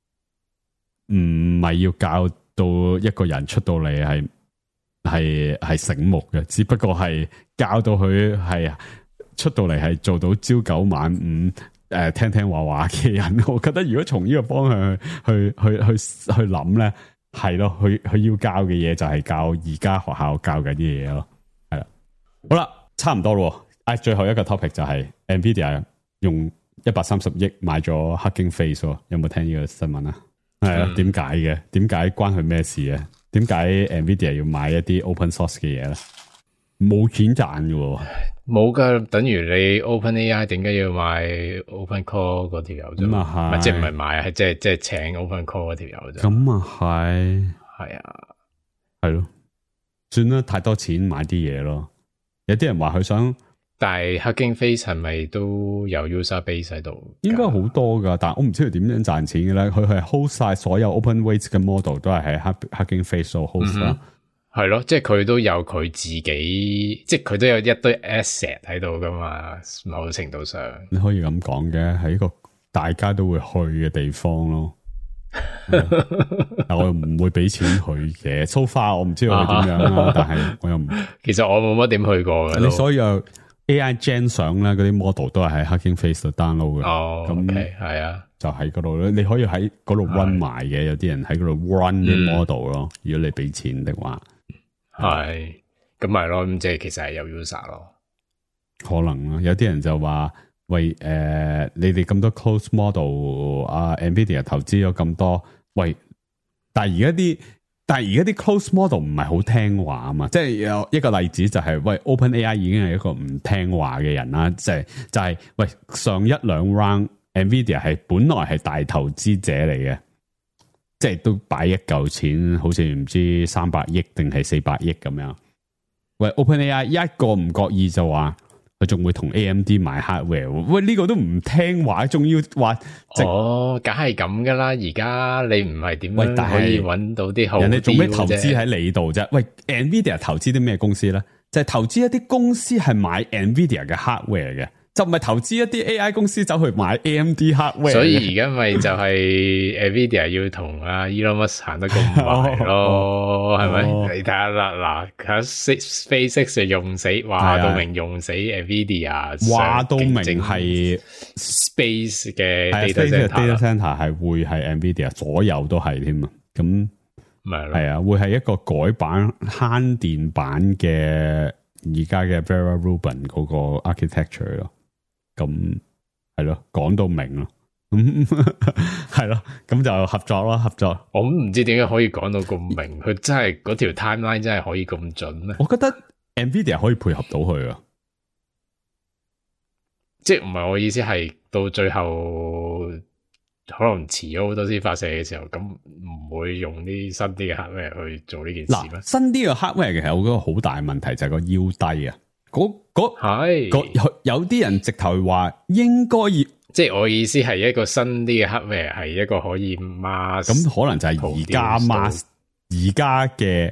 唔係要教到一個人出到嚟係醒目嘅，只不過係教到佢係出到嚟係做到朝九晚五，聽聽話話嘅人。我覺得如果從呢個方向去諗咧，係咯，佢要教嘅嘢就係教而家學校教緊啲嘢咯。係啦，好啦，差唔多咯。最後一個 topic 就係 Nvidia 用130億買咗 Hugging Face，有冇聽呢個新聞啊？係啊，點解嘅？點解關佢咩事啊？ 點解 Nvidia 要買一啲 open source 嘅嘢咧？冇錢賺嘅喎， 冇噶，等於你 OpenAI 點解要買 OpenCore 嗰條友啫？ 咁啊係， 唔係即係唔係買，係即係請 OpenCore 嗰條友啫。 咁啊係， 係啊， 係咯，算啦，太多錢買啲嘢咯。有啲人話佢想， 但係 Hugging Face 係咪都有 user base 喺度？ 應該好多噶，但係我唔知佢點樣賺錢嘅咧。佢係 hold 晒所有 OpenWeight 嘅 model 都係喺 Hugging Face 度 hold 啦。 係咯，即係佢都有佢自己，即係佢都有一堆 asset 喺度噶嘛。某程度上， 你可以咁講嘅，係一個大家都會去嘅地方咯。但我又唔會俾錢佢嘅。So far 我唔知道佢點樣啦，但係我又唔。 其實我冇乜點去過嘅。 你所有 AI Gen 相咧，嗰啲 model 都係喺 Hugging Face 度 download 嘅。 哦， 咁係啊， 就喺嗰度咧，你可以喺嗰度 run 埋嘅。有啲人喺嗰度 run 啲 model 咯。如果你俾錢的話。 係，咁咪咯，咁即係其實係有 user 咯， 可能咯，有啲人就話喂，你哋咁多 close model， Nvidia 投資咗咁多，喂，但係而家啲 close model 唔係好聽話啊嘛，即係有一個例子就係喂 OpenAI 已經係一個唔聽話嘅人啦，就係喂上一兩 round Nvidia 係本來係大投資者嚟嘅。即係都擺一嚿錢，好似唔知300億定係400億咁樣。喂 ，OpenAI 一個唔覺意就話佢仲會同 AMD 買 hardware。喂，呢個都唔聽話，仲要話哦，梗係咁噶啦。而家你唔係點樣可以搵到啲好？ 人哋做咩投資喺你度啫？喂 ，Nvidia 投資啲咩公司咧？就係投資一啲公司係買 Nvidia 嘅 hardware 嘅。就唔係投資一啲 AI 公司走去買 AMD hardware，所以而家咪就係 Nvidia 要同阿 Elon Musk 行得咁埋咯，係咪？你睇下啦，嗱，SpaceX 就用死，話到明用死 Nvidia， 話到明係 Space 嘅 data center 係會係 Nvidia，所有都係添啊，咁係啊，會係一個改版慳電版嘅而家嘅 Vera Rubin 嗰個 architecture 咯。咁係咯，講到明咯，係咯，咁就合作咯，合作。 我唔知點解可以講到咁明，佢真係嗰條 timeline 真係可以咁準咧。 我覺得 Nvidia 可以配合到佢啊， 即係唔係我意思係到最後可能遲咗好多先發射嘅時候，咁唔會用啲新啲嘅 hardware 去做呢件事咩？ 新啲嘅 hardware 其實我覺得好大問題就係個腰低啊。有啲人直頭話應該要， 即係我意思係一個新啲嘅 hardware 係一個可以 mask， 咁可能就係而家 mask 而家嘅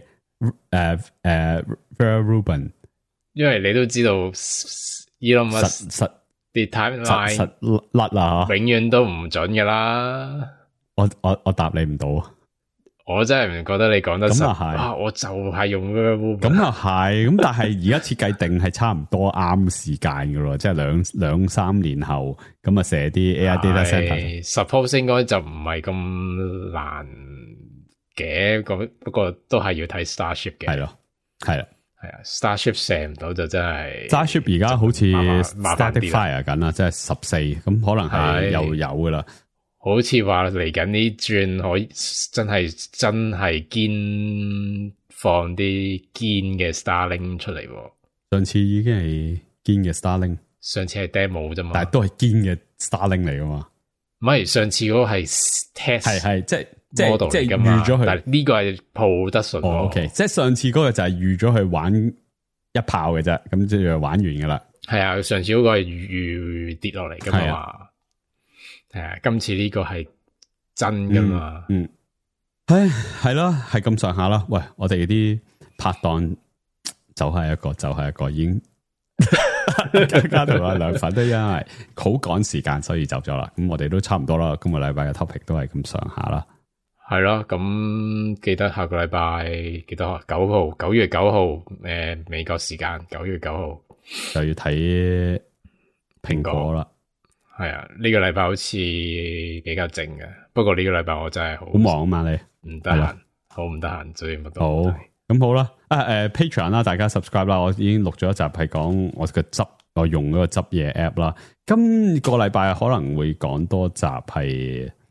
Vera Rubin， 因為你都知道 Elon Musk 實啲 timeline 實甩啦， 永遠都唔準噶啦。 我答你唔到。 我真係唔覺得你講得實啊！ 我就係用 Vera Rubin。 咁啊係，咁但係而家設計定係差唔多啱時間噶咯，即係兩三年後咁啊，射啲 AI data center。 Suppose 應該就唔係咁難嘅，不過都係要睇 Starship 嘅。係咯，係啦，係啊 ，Starship 射唔到就真係。Starship 而家好似 static fire 緊啦，即係14，咁可能係又有噶啦。 好似話嚟緊呢轉可以真係堅放啲堅嘅 Starlink 出嚟。 上次已經係堅嘅 Starlink， 上次係 demo 啫嘛， 但係都係堅嘅 Starlink 嚟噶嘛。 唔係上次嗰個係 test， 係即係 model 嚟噶嘛， 預咗佢。 但係呢個係 production。 OK， 即係上次嗰個就係預咗去玩一炮嘅啫，咁即係玩完噶啦。係啊，上次嗰個係預跌落嚟噶嘛。今次呢個係真噶嘛？ 唉，係咯，係咁上下啦。喂，我哋啲拍檔就係一個已經加同阿梁粉都因為好趕時間，所以走咗啦。咁我哋都差唔多啦。今個禮拜嘅 topic 都係咁上下啦。係咯，咁記得下個禮拜幾多號？9月9號，美國時間9月9號就要睇蘋果啦。係啊，呢個禮拜好似比較靜嘅，不過呢個禮拜我真係好忙啊嘛，你唔得閒，好唔得閒，所以乜都好咁好啦。Patreon 啦，大家 subscribe 啦，我已經錄咗一集係講我用嗰個執嘢 app 啦。今個禮拜可能會講多集係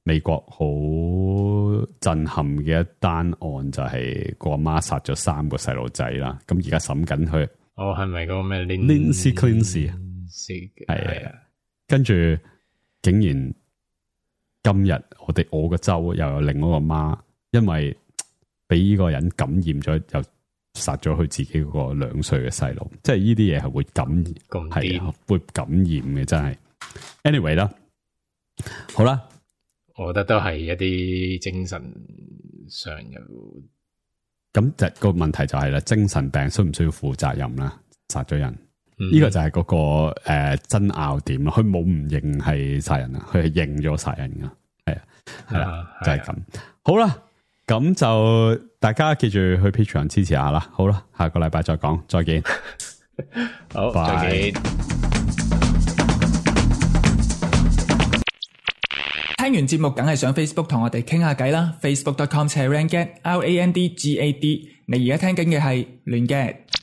美國好震撼嘅一單案，就係個阿媽殺咗3個細路仔啦。咁而家審緊佢。 哦，係咪嗰個咩 Lindsay Clancy 係啊，跟住竟然今日我個州又有另一個媽，因為俾呢個人感染咗，又殺咗佢自己嗰個2歲嘅細路，即係呢啲嘢係會感染，係會感染嘅，真係。Anyway 啦，好啦， 我覺得都係一啲精神上嘅。 咁就個問題就係啦，精神病需唔需要負責任啦？殺咗人，呢個就係嗰個爭拗點咯。佢冇唔認係殺人啊，佢係認咗殺人噶，係啦，就係咁。好啦，咁就大家記住去 Patreon 支持下啦。好啦，下個禮拜再講，再見。 好，再見。 聽完節目梗係上 Facebook 同我哋傾下偈啦，facebook.com/randgad，RANDGAD。你而家聽緊嘅係亂 gad。